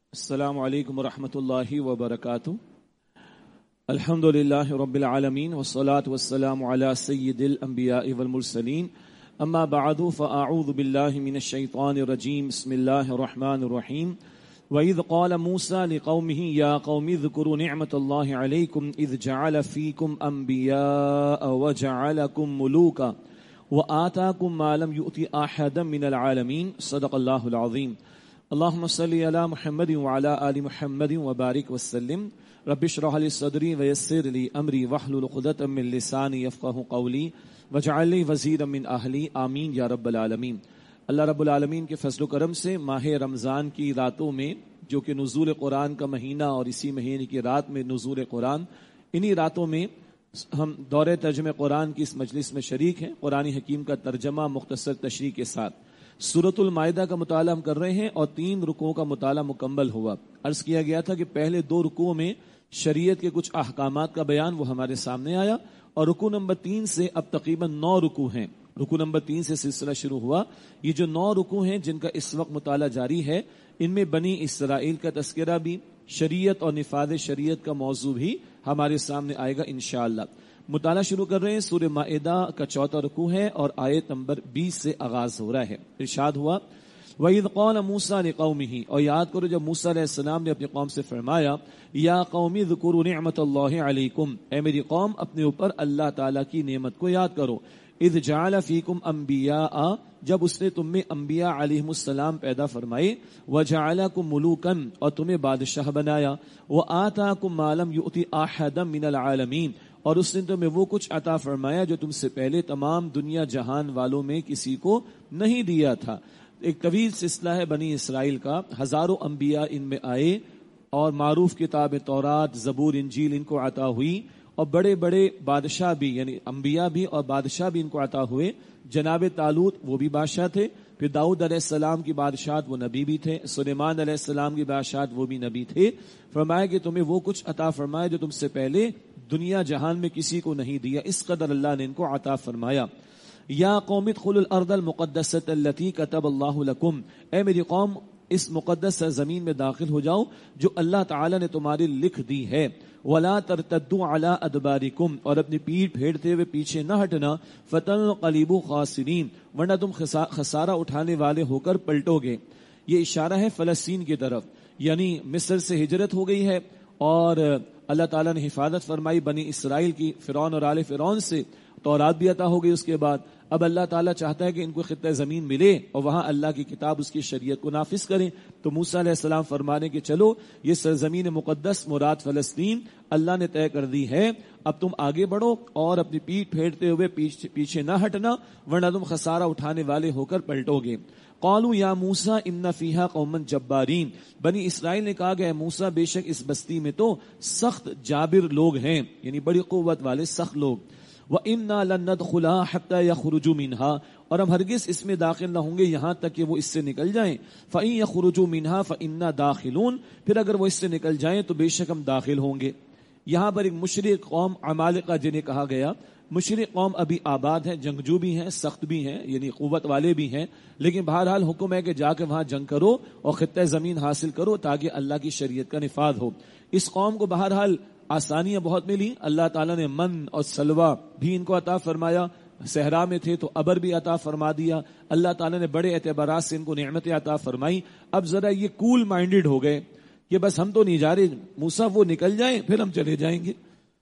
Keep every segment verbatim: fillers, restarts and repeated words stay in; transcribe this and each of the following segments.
السلام علیکم ورحمۃ اللہ وبرکاتہ. الحمد للہ رب العالمین والصلاة والسلام علی سید الانبیاء والمرسلین. اما بعد فاعوذ باللہ من الشیطان الرجیم. بسم اللہ الرحمن الرحیم. وَإِذْ قَالَ مُوسَى لِقَوْمِهِ يَا قَوْمِ اذْكُرُوا نِعْمَةَ اللَّهِ عَلَيْكُمْ إِذْ جَعَلَ فِيكُمْ أَنْبِيَاءَ وَجَعَلَكُمْ مُلُوكًا وَآتَاكُمْ مَا لَمْ يُؤْتِ أَحَدًا مِنَ الْعَالَمِينَ. صدق اللہ العظیم. اللهم صل على محمد وعلى آل محمد وبارك وسلم. رب اشرح لي صدري ويسر لي امري واحلل عقدة من لساني يفقهوا قولي واجعل لي وزيرا من اهلي. آمین یا رب العالمین. اللہ رب العالمین کے فضل و کرم سے ماہ رمضان کی راتوں میں جو کہ نزول قرآن کا مہینہ اور اسی مہینے کی رات میں نزول قرآن، انہی راتوں میں ہم دورہ ترجمہ قرآن کی اس مجلس میں شریک ہیں. قرآن حکیم کا ترجمہ مختصر تشریح کے ساتھ سورۃ المائدہ کا مطالعہ ہم کر رہے ہیں اور تین رکوعوں کا مطالعہ مکمل ہوا. عرض کیا گیا تھا کہ پہلے دو رکوعوں میں شریعت کے کچھ احکامات کا بیان وہ ہمارے سامنے آیا اور رکوع نمبر تین سے اب تقریباً نو رکوع ہیں. رکوع نمبر تین سے سلسلہ شروع ہوا. یہ جو نو رکوع ہیں جن کا اس وقت مطالعہ جاری ہے، ان میں بنی اسرائیل کا تذکرہ بھی، شریعت اور نفاذ شریعت کا موضوع بھی ہمارے سامنے آئے گا انشاءاللہ. مطالعہ شروع کر رہے ہیں. سورہ مائدہ کا چوتھا رکوع ہے اور آیت نمبر بیس سے آغاز ہو رہا ہے. ارشاد ہوا وَإِذْ قَالَ مُوسَى لِقَوْمِهِ، اور یاد کرو جب موسیٰ علیہ السلام نے اپنی قوم سے فرمایا یا قومی اذکروا نعمت اللہ علیکم، اے میری قوم اپنے اوپر اللہ تعالیٰ کی نعمت کو یاد کرو. اذ جعل فیکم انبیاء، جب اس نے تم میں انبیاء علیہم السلام پیدا فرمائے، وجعلکم ملوکا، اور تمہیں بادشاہ بنایا، وآتاکم ما لم یؤت احدا من العالمین، اور اس نے تمہیں وہ کچھ عطا فرمایا جو تم سے پہلے تمام دنیا جہان والوں میں کسی کو نہیں دیا تھا. ایک طویل سلسلہ ہے بنی اسرائیل کا، ہزاروں انبیاء ان میں آئے اور معروف کتاب تورات، زبور، انجیل ان کو عطا ہوئی، اور بڑے بڑے بادشاہ بھی یعنی انبیاء بھی اور بادشاہ بھی ان کو عطا ہوئے. جناب طالوت وہ بھی بادشاہ تھے، پھر داؤد علیہ السلام کی بادشاہت وہ نبی بھی تھے، سلیمان علیہ السلام کی بادشاہت وہ بھی نبی تھے. فرمایا کہ تمہیں وہ کچھ عطا فرمایا جو تم سے پہلے دنیا جہان میں کسی کو نہیں دیا، اس قدر اللہ نے ان کو عطا فرمایا. یا قوم ادخلوا الارض المقدسۃ التي كتب اللہ لکم، اے میری قوم اس مقدس سرزمین میں داخل ہو جاؤ جو اللہ تعالی نے تمہاری لکھ دی ہے. ولا ترتدوا على ادبارکم، اور اپنی پیٹھ پھیرتے ہوئے پیچھے نہ ہٹنا، فتنقلبوا خاسرین، ورنہ تم خسارہ اٹھانے والے ہو کر پلٹو گے. یہ اشارہ ہے فلسطین کی طرف، یعنی مصر سے ہجرت ہو گئی ہے اور اللہ تعالیٰ نے حفاظت فرمائی بنی اسرائیل کی فرعون اور آل فرعون سے، تورات بھی عطا ہو گئی. اس کے بعد اب اللہ تعالیٰ چاہتا ہے کہ ان کو خطہ زمین ملے اور وہاں اللہ کی کتاب اس کی شریعت کو نافذ کریں. تو موسیٰ علیہ السلام فرمانے کہ چلو یہ سرزمین مقدس مراد فلسطین اللہ نے طے کر دی ہے، اب تم آگے بڑھو اور اپنی پیٹھ پھیرتے ہوئے پیچھے نہ ہٹنا، ورنہ تم خسارہ اٹھانے والے ہو کر پلٹو گے. قالوا یا موسیٰ ان فیہا قوما جبارین، بنی اسرائیل نے کہا کہ موسیٰ بے شک اس بستی میں تو سخت جابر لوگ ہیں، یعنی بڑی قوت والے سخت لوگ. وَإِنَّا لَن نَّدْخُلَهَا حَتَّى يَخْرُجُوا مِنْهَا، اور ہم ہرگز اس میں داخل نہ ہوں گے یہاں تک کہ وہ اس سے نکل جائیں. فَإِن يَخْرُجُوا مِنْهَا فَإِنَّا دَاخِلُونَ، پھر اگر وہ اس سے نکل جائیں تو بے شک ہم داخل ہوں گے. یہاں پر ایک مشرک قوم عمالقہ جنہیں کہا گیا، مشرک قوم ابھی آباد ہے، جنگجو بھی ہیں، سخت بھی ہیں، یعنی قوت والے بھی ہیں، لیکن بہرحال حکم ہے کہ جا کے وہاں جنگ کرو اور خطہ زمین حاصل کرو تاکہ اللہ کی شریعت کا نفاذ ہو. اس قوم کو بہرحال آسانیاں بہت ملی. اللہ تعالیٰ نے من اور سلوہ بھی ان کو عطا فرمایا، صحرا میں تھے تو ابر بھی عطا فرما دیا. اللہ تعالیٰ نے بڑے اعتبارات سے ان کو نعمتیں عطا فرمائی. اب ذرا یہ کول مائنڈڈ ہو گئے کہ بس ہم تو نہیں جا رہے، موسیٰ وہ نکل جائیں پھر ہم چلے جائیں گے.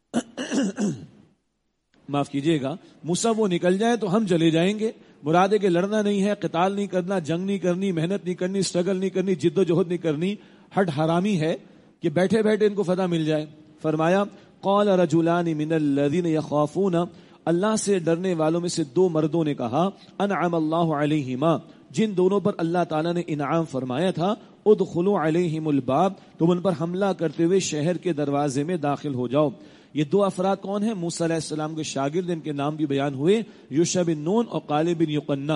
معاف کیجئے گا، موسیٰ وہ نکل جائیں تو ہم چلے جائیں گے. مراد ہے کہ لڑنا نہیں ہے، قتال نہیں کرنا، جنگ نہیں کرنی، محنت نہیں کرنی، اسٹرگل نہیں کرنی، جد و جہد نہیں کرنی. ہٹ حرامی ہے کہ بیٹھے بیٹھے ان کو فتح مل جائے. فرمایا قال رجلان من الذين يخافون، اللہ سے ڈرنے والوں میں سے دو مردوں نے کہا، انعم اللہ علیہما، جن دونوں پر اللہ تعالیٰ نے انعام فرمایا تھا، ادخلوا علیہم الباب، تم ان پر حملہ کرتے ہوئے شہر کے دروازے میں داخل ہو جاؤ. یہ دو افراد کون ہیں؟ موسیٰ علیہ السلام کے شاگرد، ان کے نام بھی بیان ہوئے، یوشع بن نون اور قالب بن یقنہ.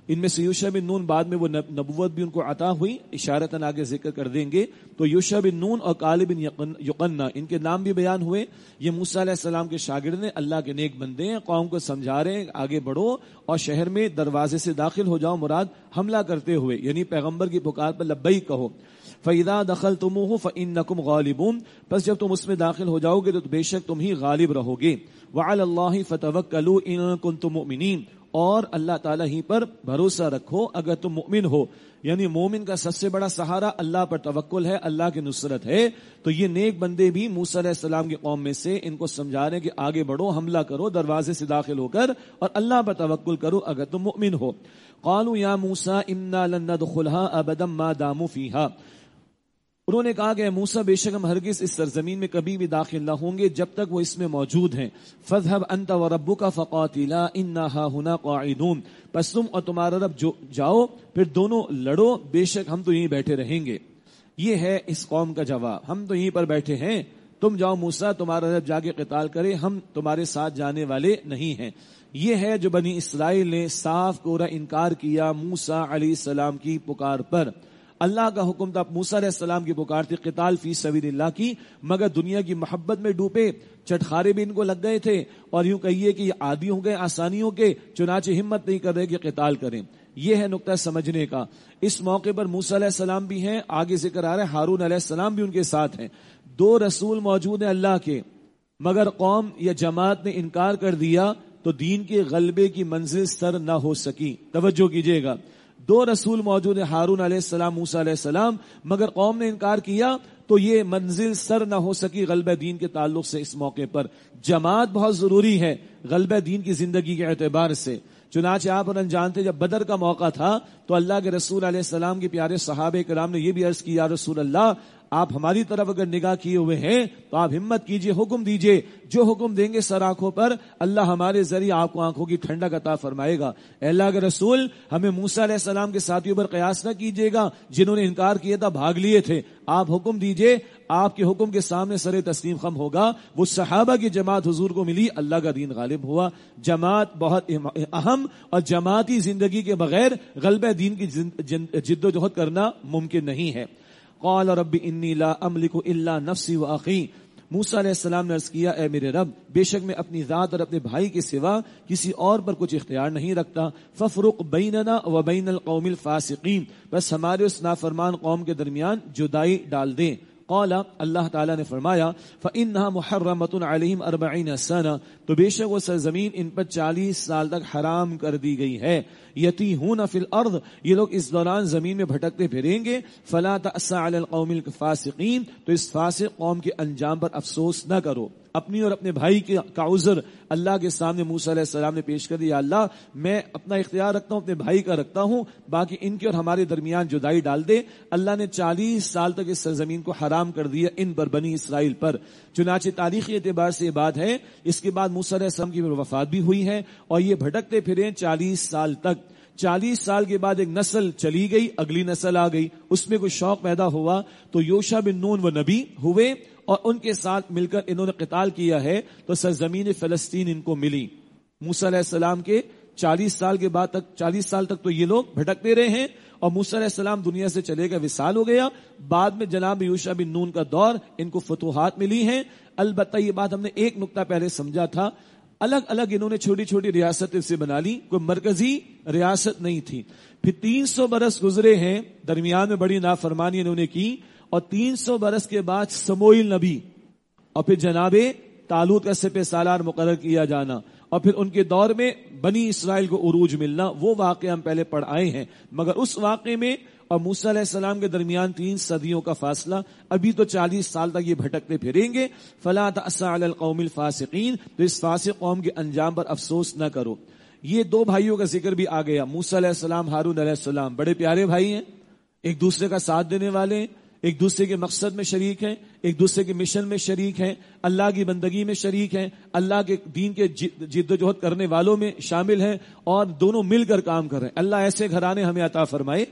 ان میں سے یوشع بن نون بعد میں وہ نبوت بھی ان کو عطا ہوئی، اشارتاً آگے ذکر کر دیں گے. تو یوشع بن نون اور کالب بن یقنا ان کے نام بھی بیان ہوئے. یہ موسیٰ علیہ السلام کے شاگرد ہیں، اللہ کے نیک بندے ہیں، قوم کو سمجھا رہے ہیں آگے بڑھو اور شہر میں دروازے سے داخل ہو جاؤ، مراد حملہ کرتے ہوئے، یعنی پیغمبر کی پکار پر لبیک کہو. فَإِذَا دَخَلْتُمُوهُ فَإِنَّكُمْ غَالِبُونَ، پس جب تم اس میں داخل ہو جاؤ گے تو بے شک تم ہی غالب رہو گے. وَعَلَى اللَّهِ فَتَوَكَّلُوا إِن كُنتُم مُؤْمِنِينَ، اور اللہ تعالیٰ ہی پر بھروسہ رکھو اگر تم مؤمن ہو. یعنی مومن کا سب سے بڑا سہارا اللہ پر توکل ہے، اللہ کی نصرت ہے. تو یہ نیک بندے بھی موسیٰ علیہ السلام کی قوم میں سے ان کو سمجھا رہے ہیں کہ آگے بڑھو، حملہ کرو دروازے سے داخل ہو کر، اور اللہ پر توکل کرو اگر تم مؤمن ہو. قالوا یا موسیٰ انا لن ندخلها ابدا ما داموا فیها، انہوں نے کہا کہ موسیٰ بے شک ہم ہرگز اس سرزمین میں کبھی بھی داخل نہ ہوں گے جب تک وہ اس میں موجود ہیں. فاذهب انت وربك فقاتلا انا هاهنا قاعدون، پس تم اور تمہارا رب جو جاؤ پھر دونوں لڑو، بے شک ہم تو یہیں بیٹھے رہیں گے. یہ ہے اس قوم کا جواب، ہم تو یہیں پر بیٹھے ہیں، تم جاؤ موسیٰ، تمہارا رب جا کے قتال کرے، ہم تمہارے ساتھ جانے والے نہیں ہیں. یہ ہے جو بنی اسرائیل نے صاف کورا انکار کیا موسیٰ علیہ السلام کی پکار پر. اللہ کا حکم تھا، موسیٰ علیہ السلام کی پکار تھی قتال فی سبیل اللہ کی، مگر دنیا کی محبت میں ڈوبے، چٹخارے بھی ان کو لگ گئے تھے، اور یوں کہیے کہ یہ عادی ہو گئے آسانیوں کے، چنانچہ ہمت نہیں کر رہے کہ قتال کریں. یہ ہے نقطہ سمجھنے کا. اس موقع پر موسیٰ علیہ السلام بھی ہیں، آگے ذکر آ رہا ہے ہارون علیہ السلام بھی ان کے ساتھ ہیں. دو رسول موجود ہیں اللہ کے، مگر قوم یا جماعت نے انکار کر دیا تو دین کے غلبے کی منزل سر نہ ہو سکی. توجہ کیجئے گا، دو رسول موجود ہیں، ہارون علیہ السلام، موسیٰ علیہ السلام، مگر قوم نے انکار کیا تو یہ منزل سر نہ ہو سکی غلبہ دین کے تعلق سے. اس موقع پر جماعت بہت ضروری ہے غلبہ دین کی زندگی کے اعتبار سے. چنانچہ آپ انہوں جانتے جب بدر کا موقع تھا تو اللہ کے رسول علیہ السلام کے پیارے صحابہ کرام نے یہ بھی عرض کیا، رسول اللہ آپ ہماری طرف اگر نگاہ کیے ہوئے ہیں تو آپ ہمت کیجئے، حکم دیجئے، جو حکم دیں گے سر آنکھوں پر اللہ ہمارے ذریعے آپ کو آنکھوں کی ٹھنڈک عطا فرمائے گا. اے اللہ کے رسول ہمیں موسیٰ علیہ السلام کے ساتھیوں پر قیاس نہ کیجئے گا جنہوں نے انکار کیا تھا، بھاگ لیے تھے. آپ حکم دیجئے، آپ کے حکم کے سامنے سر تسلیم خم ہوگا. وہ صحابہ کی جماعت حضور کو ملی، اللہ کا دین غالب ہوا. جماعت بہت اہم، اور جماعتی زندگی کے بغیر غلبہ دین کی جد و جہد کرنا ممکن نہیں ہے. قال رب انی لا املک الا نفسی و اخی، موسیٰ علیہ السلام نے عرض کیا اے میرے رب بے شک میں اپنی ذات اور اپنے بھائی کے سوا کسی اور پر کچھ اختیار نہیں رکھتا. ففرق بیننا و بین القوم الفاسقین، بس ہمارے اس نافرمان قوم کے درمیان جدائی ڈال دیں. قال اللہ تعالیٰ نے فرمایا فإنها محرمۃ علیہم اربعین سنہ، تو بے شک وہ سرزمین ان پر چالیس سال تک حرام کر دی گئی ہے. یتیہون فی الارض، یہ لوگ اس دوران زمین میں بھٹکتے پھریں گے. فلا تأس علی القوم الفاسقین، تو اس فاسق قوم کے انجام پر افسوس نہ کرو. اپنی اور اپنے بھائی کا عذر اللہ کے سامنے موسیٰ علیہ السلام نے پیش کر دیا، اللہ میں اپنا اختیار رکھتا ہوں، اپنے بھائی کا رکھتا ہوں، باقی ان کے اور ہمارے درمیان جدائی ڈال دے. اللہ نے چالیس سال تک اس سرزمین کو حرام کر دیا ان پر، بنی اسرائیل پر. چنانچہ تاریخی اعتبار سے یہ بات ہے. اس کے بعد موسیٰ علیہ السلام کی وفات بھی ہوئی ہے اور یہ بھٹکتے پھرے چالیس سال تک. چالیس سال کے بعد ایک نسل چلی گئی، اگلی نسل آ گئی، اس میں کوئی شوق پیدا ہوا تو یوشع بن نون وہ نبی ہوئے اور ان کے ساتھ مل کر انہوں نے قتال کیا ہے تو سرزمین فلسطین ان کو ملی. موسیٰ علیہ السلام کے چالیس سال کے بعد تک چالیس سال تک تو یہ لوگ بھٹکتے رہے ہیں اور موسیٰ علیہ السلام دنیا سے چلے گئے، وصال ہو گیا. بعد میں جناب یوشع بن نون کا دور، ان کو فتوحات ملی ہیں. البتہ یہ بات ہم نے ایک نقطہ پہلے سمجھا تھا، الگ الگ انہوں نے چھوٹی چھوٹی ریاستیں سے بنا لی، کوئی مرکزی ریاست نہیں تھی. پھر تین سو برس گزرے ہیں، درمیان میں بڑی نافرمانی انہوں نے کی، اور تین سو برس کے بعد سموئیل نبی اور پھر جناب طالوت کا سپہ سالار مقرر کیا جانا، اور پھر ان کے دور میں بنی اسرائیل کو عروج ملنا، وہ واقعہ ہم پہلے پڑھ آئے ہیں. مگر اس واقعے میں اور موسیٰ علیہ السلام کے درمیان تین صدیوں کا فاصلہ، ابھی تو چالیس سال تک یہ بھٹکتے پھریں گے. فلا تأس علی القوم الفاسقین، تو اس فاسق قوم کے انجام پر افسوس نہ کرو. یہ دو بھائیوں کا ذکر بھی آ گیا، موسیٰ علیہ السلام، ہارون علیہ السلام، بڑے پیارے بھائی ہیں، ایک دوسرے کا ساتھ دینے والے ہیں، ایک دوسرے کے مقصد میں شریک ہیں، ایک دوسرے کے مشن میں شریک ہیں، اللہ کی بندگی میں شریک ہیں، اللہ کے دین کے جد و جہد کرنے والوں میں شامل ہیں، اور دونوں مل کر کام کر رہے ہیں. اللہ ایسے گھرانے ہمیں عطا فرمائے،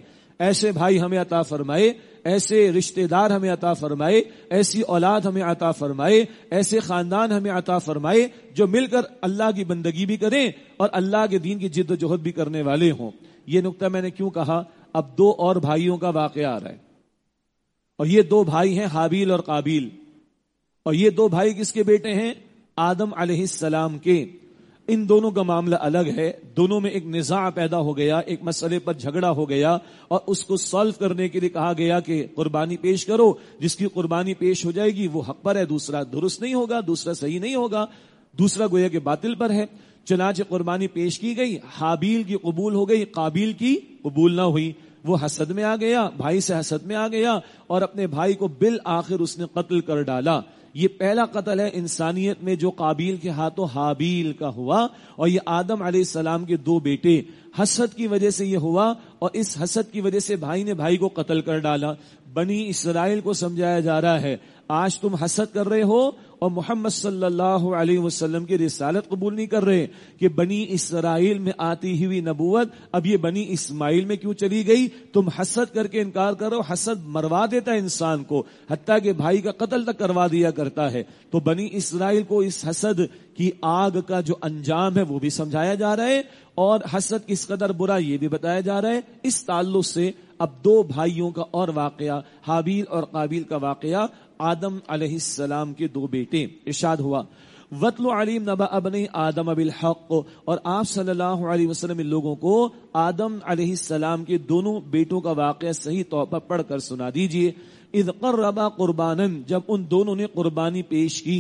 ایسے بھائی ہمیں عطا فرمائے، ایسے رشتہ دار ہمیں عطا فرمائے، ایسی اولاد ہمیں عطا فرمائے، ایسے خاندان ہمیں عطا فرمائے جو مل کر اللہ کی بندگی بھی کریں اور اللہ کے دین کی جد و جہد بھی کرنے والے ہوں۔ یہ نقطہ میں نے کیوں کہا؟ اب دو اور بھائیوں کا واقعہ آ رہا ہے، اور یہ دو بھائی ہیں حابیل اور قابیل، اور یہ دو بھائی کس کے بیٹے ہیں؟ آدم علیہ السلام کے۔ ان دونوں کا معاملہ الگ ہے، دونوں میں ایک نزاع پیدا ہو گیا، ایک مسئلے پر جھگڑا ہو گیا، اور اس کو سالو کرنے کے لیے کہا گیا کہ قربانی پیش کرو، جس کی قربانی پیش ہو جائے گی وہ حق پر ہے، دوسرا درست نہیں ہوگا، دوسرا صحیح نہیں ہوگا، دوسرا گویا کہ باطل پر ہے۔ چنانچہ قربانی پیش کی گئی، حابیل کی قبول ہو گئی، قابیل کی قبول نہ ہوئی، وہ حسد میں آ گیا، بھائی سے حسد میں آ گیا اور اپنے بھائی کو بالآخر اس نے قتل کر ڈالا۔ یہ پہلا قتل ہے انسانیت میں جو قابیل کے ہاتھوں حابیل کا ہوا، اور یہ آدم علیہ السلام کے دو بیٹے، حسد کی وجہ سے یہ ہوا، اور اس حسد کی وجہ سے بھائی نے بھائی کو قتل کر ڈالا۔ بنی اسرائیل کو سمجھایا جا رہا ہے آج تم حسد کر رہے ہو اور محمد صلی اللہ علیہ وسلم کی رسالت قبول نہیں کر رہے کہ بنی اسرائیل میں آتی ہوئی نبوت اب یہ بنی اسماعیل میں کیوں چلی گئی؟ تم حسد کر کے انکار کرو، حسد مروا دیتا ہے انسان کو، حتیٰ کہ بھائی کا قتل تک کروا دیا کرتا ہے۔ تو بنی اسرائیل کو اس حسد کی آگ کا جو انجام ہے وہ بھی سمجھایا جا رہا ہے، اور حسد کس قدر برا یہ بھی بتایا جا رہا ہے۔ اس تعلق سے اب دو بھائیوں کا اور واقعہ، حابیل اور قابیل کا واقعہ، آدم علیہ السلام کے دو بیٹے، ارشاد ہوا وَاتْلُ عَلَيْهِمْ نَبَأَ ابْنَيْ آدَمَ بِالْحَقِّ، اور آپ صلی اللہ علیہ وسلم ان لوگوں کو آدم علیہ السلام کے دونوں بیٹوں کا واقعہ صحیح طور پر پڑھ کر سنا دیجئے۔ اذ قربا قربانا، جب ان دونوں نے قربانی پیش کی،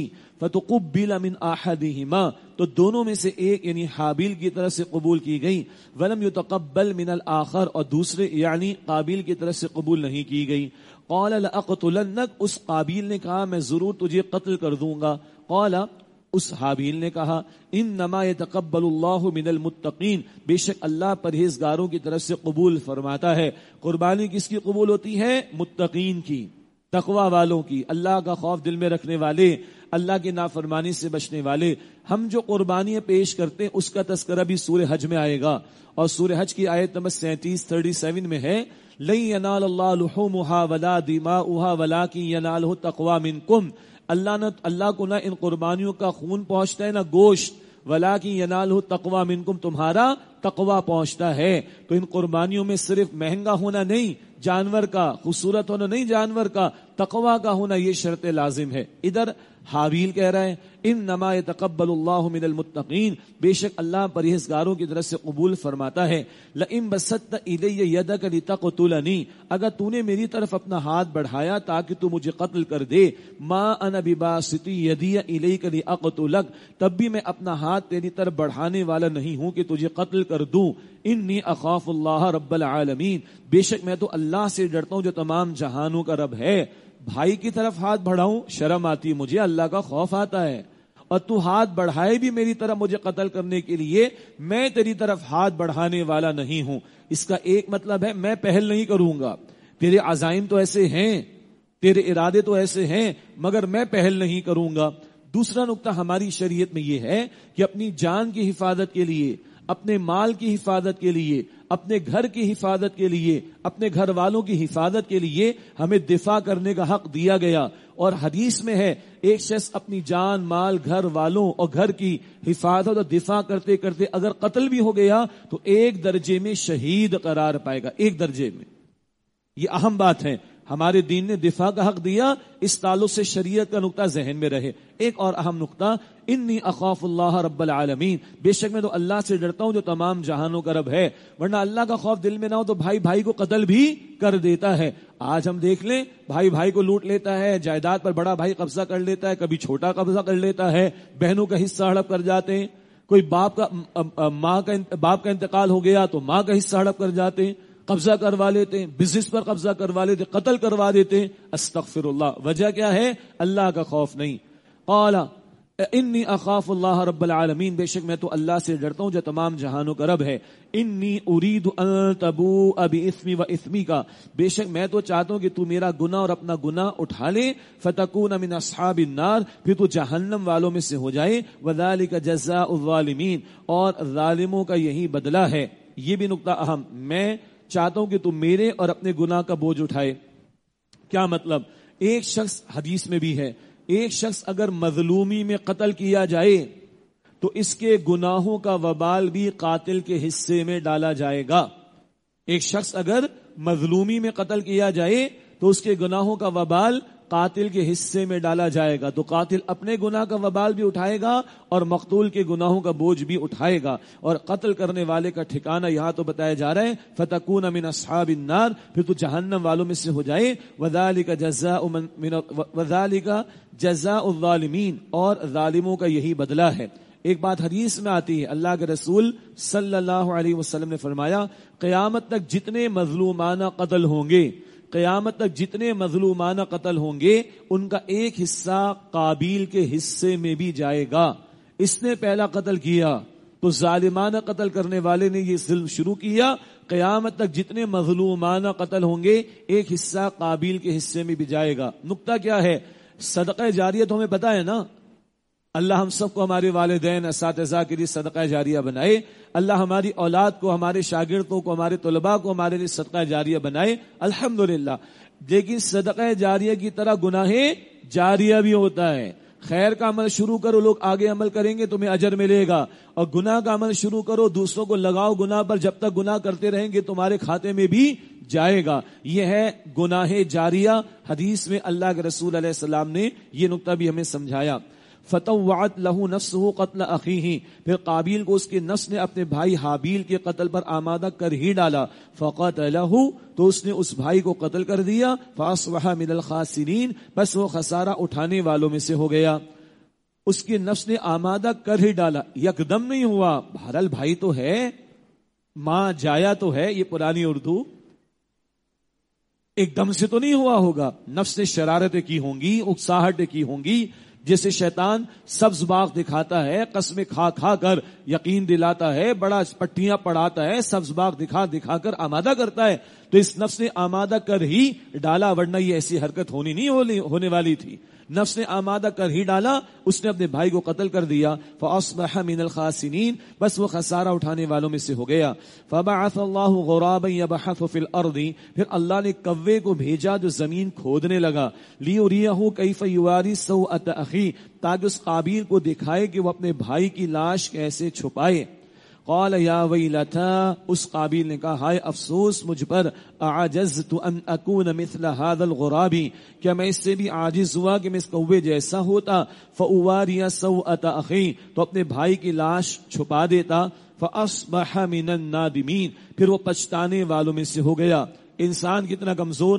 فتقبل من احدہما، تو دونوں میں سے ایک یعنی حابیل کی طرف سے قبول کی گئی، ولم یتقبل من الاخر، اور دوسرے یعنی قابیل کی طرف سے قبول نہیں کی گئی۔ قال لأقتلنک، اس قابیل نے کہا میں ضرور تجھے قتل کر دوں گا۔ قال، اس حابیل نے کہا انما یتقبل اللہ من المتقین، بے شک اللہ پرہیزگاروں کی طرف سے قبول فرماتا ہے۔ قربانی کس کی قبول ہوتی ہے؟ متقین کی، تقوی والوں کی، اللہ کا خوف دل میں رکھنے والے، اللہ کی نافرمانی سے بچنے والے۔ ہم جو قربانیاں پیش کرتے ہیں اس کا تذکرہ بھی سورہ حج میں آئے گا، اور سورہ حج کی آیت نمبر سینتیس تھرٹی سیون میں ہے لن ینال اللہ لحومها ولا دماؤها ولکن ینالہ التقوی منکم، اللہ نہ اللہ کو نہ ان قربانیوں کا خون پہنچتا ہے نہ گوشت، ولیکن ینالہ التقوی منکم، تمہارا تقوی پہنچتا ہے۔ تو ان قربانیوں میں صرف مہنگا ہونا نہیں جانور کا، خوبصورت ہونا نہیں جانور کا، تقوی کا ہونا یہ شرط لازم ہے۔ ادھر حابیل کہہ رہا ہے انما یتقبل اللہ من المتقین، بے شک اللہ پرہیزگاروں کی طرف سے قبول فرماتا ہے۔ لئن بسطت الی یدک لتقتلنی، اگر تو نے میری طرف اپنا ہاتھ بڑھایا تاکہ تو مجھے قتل کر دے، ما انا بباسط یدی الیک لاقتلک، تب بھی میں اپنا ہاتھ تیری طرف بڑھانے والا نہیں ہوں کہ تجھے قتل کر دوں۔ انی اخاف اللہ رب العالمین، بے شک میں تو اللہ سے ڈرتا ہوں جو تمام جہانوں کا رب ہے۔ بھائی کی طرف ہاتھ بڑھاؤں شرم آتی ہے مجھے، اللہ کا خوف آتا ہے، اور تو ہاتھ بڑھائے بھی میری طرف مجھے قتل کرنے کے لیے، میں تیری طرف ہاتھ بڑھانے والا نہیں ہوں۔ اس کا ایک مطلب ہے میں پہل نہیں کروں گا، تیرے عزائم تو ایسے ہیں، تیرے ارادے تو ایسے ہیں، مگر میں پہل نہیں کروں گا۔ دوسرا نقطہ ہماری شریعت میں یہ ہے کہ اپنی جان کی حفاظت کے لیے، اپنے مال کی حفاظت کے لیے، اپنے گھر کی حفاظت کے لیے، اپنے گھر والوں کی حفاظت کے لیے ہمیں دفاع کرنے کا حق دیا گیا۔ اور حدیث میں ہے ایک شخص اپنی جان، مال، گھر والوں اور گھر کی حفاظت اور دفاع کرتے کرتے اگر قتل بھی ہو گیا تو ایک درجے میں شہید قرار پائے گا، ایک درجے میں۔ یہ اہم بات ہے، ہمارے دین نے دفاع کا حق دیا، اس تعلق سے شریعت کا نقطہ ذہن میں رہے۔ ایک اور اہم نقطہ، انی اخاف اللہ رب العالمین، بے شک میں تو اللہ سے ڈرتا ہوں جو تمام جہانوں کا رب ہے۔ ورنہ اللہ کا خوف دل میں نہ ہو تو بھائی بھائی کو قتل بھی کر دیتا ہے۔ آج ہم دیکھ لیں بھائی بھائی کو لوٹ لیتا ہے، جائیداد پر بڑا بھائی قبضہ کر لیتا ہے، کبھی چھوٹا قبضہ کر لیتا ہے، بہنوں کا حصہ ہڑپ کر جاتے ہیں، کوئی باپ کا ماں کا باپ کا انتقال ہو گیا تو ماں کا حصہ ہڑپ کر جاتے ہیں، قبضہ کروا لیتے ہیں، بزنس پر قبضہ کروا لیتے، قتل کروا دیتے ہیں۔ استغفر اللہ، وجہ کیا ہے؟ اللہ کا خوف نہیں۔ قال انی اخاف اللہ رب العالمین، بے شک میں تو اللہ سے ڈرتا ہوں جو تمام جہانوں کا رب ہے۔ انی ارید ان تبوء باسمی و اسمی کا، بے شک میں تو چاہتا ہوں کہ تو میرا گناہ اور اپنا گناہ اٹھا لے، فتکون من اصحاب النار، پھر تو جہنم والوں میں سے ہو جائے، وذالک جزاء الظالمین، اور ظالموں کا یہی بدلہ ہے۔ یہ بھی نقطہ اہم، میں چاہتا ہوں کہ تم میرے اور اپنے گناہ کا بوجھ اٹھائے. کیا مطلب؟ ایک شخص، حدیث میں بھی ہے، ایک شخص اگر مظلومی میں قتل کیا جائے تو اس کے گناہوں کا وبال بھی قاتل کے حصے میں ڈالا جائے گا. ایک شخص اگر مظلومی میں قتل کیا جائے تو اس کے گناہوں کا وبال قاتل کے حصے میں ڈالا جائے گا. تو قاتل اپنے گناہ کا وبال بھی اٹھائے گا اور مقتول کے گناہوں کا بوجھ بھی اٹھائے گا. اور قتل کرنے والے کا ٹھکانہ یہاں تو بتایا جا رہا ہے فتکون من اصحاب النار، پھر تو جہنم والوں میں سے ہو جائے. وذالک جزاء من وذالک جزاء الظالمین، اور ظالموں کا یہی بدلہ ہے. ایک بات حدیث میں آتی ہے، اللہ کے رسول صلی اللہ علیہ وسلم نے فرمایا قیامت تک جتنے مظلومانہ قتل ہوں گے قیامت تک جتنے مظلومانہ قتل ہوں گے ان کا ایک حصہ قابیل کے حصے میں بھی جائے گا. اس نے پہلا قتل کیا تو ظالمانہ قتل کرنے والے نے یہ ظلم شروع کیا. قیامت تک جتنے مظلومانہ قتل ہوں گے ایک حصہ قابیل کے حصے میں بھی جائے گا. نقطہ کیا ہے؟ صدقہ جاریہ تو ہمیں پتا ہے نا. اللہ ہم سب کو ہمارے والدین اساتذہ کے لیے صدقہ جاریہ بنائے. اللہ ہماری اولاد کو، ہمارے شاگردوں کو، ہمارے طلباء کو ہمارے لیے صدقہ جاریہ بنائے، الحمدللہ. لیکن صدقہ جاریہ کی طرح گناہ جاریہ بھی ہوتا ہے. خیر کا عمل شروع کرو، لوگ آگے عمل کریں گے، تمہیں اجر ملے گا. اور گناہ کا عمل شروع کرو، دوسروں کو لگاؤ گناہ پر، جب تک گناہ کرتے رہیں گے تمہارے کھاتے میں بھی جائے گا. یہ ہے گناہ جاریہ. حدیث میں اللہ کے رسول علیہ السلام نے یہ نقطہ بھی ہمیں سمجھایا. فطوعت له نفسه قتل اخیہ، پھر قابیل کو اس کے نفس نے اپنے بھائی حابیل کے قتل پر آمادہ کر ہی ڈالا. فقتلہ، تو اس نے اس بھائی کو قتل کر دیا. فاصبح من الخاسرین، بس وہ خسارہ اٹھانے والوں میں سے ہو گیا. اس کے نفس نے آمادہ کر ہی ڈالا، یکدم نہیں ہوا. بہرحال بھائی تو ہے، ماں جایا تو ہے، یہ پرانی اردو، ایک دم سے تو نہیں ہوا ہوگا. نفس نے شرارتیں کی ہوں گی، اکساہٹیں کی ہوں گی. جیسے شیطان سبز باغ دکھاتا ہے، قسمیں کھا کھا کر یقین دلاتا ہے، بڑا پٹیاں پڑھاتا ہے، سبز باغ دکھا دکھا کر آمادہ کرتا ہے. تو اس نفس نے آمادہ کر ہی ڈالا، ورنہ یہ ایسی حرکت ہونی نہیں ہونے والی تھی. نفس نے آمادہ کر ہی ڈالا، اس نے اپنے بھائی کو قتل کر دیا. فاصبح من الخاسرین، بس وہ خسارہ اٹھانے والوں میں سے ہو گیا. فبعث اللہ غرابا یبحث فی الارض، پھر اللہ نے کوے کو بھیجا جو زمین کھودنے لگا. لیریہ کیف یواری سوءۃ اخی، تاکہ اس قابیل کو دکھائے کہ وہ اپنے بھائی کی لاش کیسے چھپائے. قال یا ویلتا، اس قابیل نے کہا ہائے افسوس مجھ پر. اعجزت ان اکون مثل هذا الغراب، کیا میں اس سے بھی عاجز ہوا کہ میں اس کوے جیسا ہوتا. فاواری سوءۃ اخی، تو اپنے بھائی کی لاش چھپا دیتا. فاصبح من النادمین، پھر وہ پچھتانے والوں میں سے ہو گیا. انسان کتنا کمزور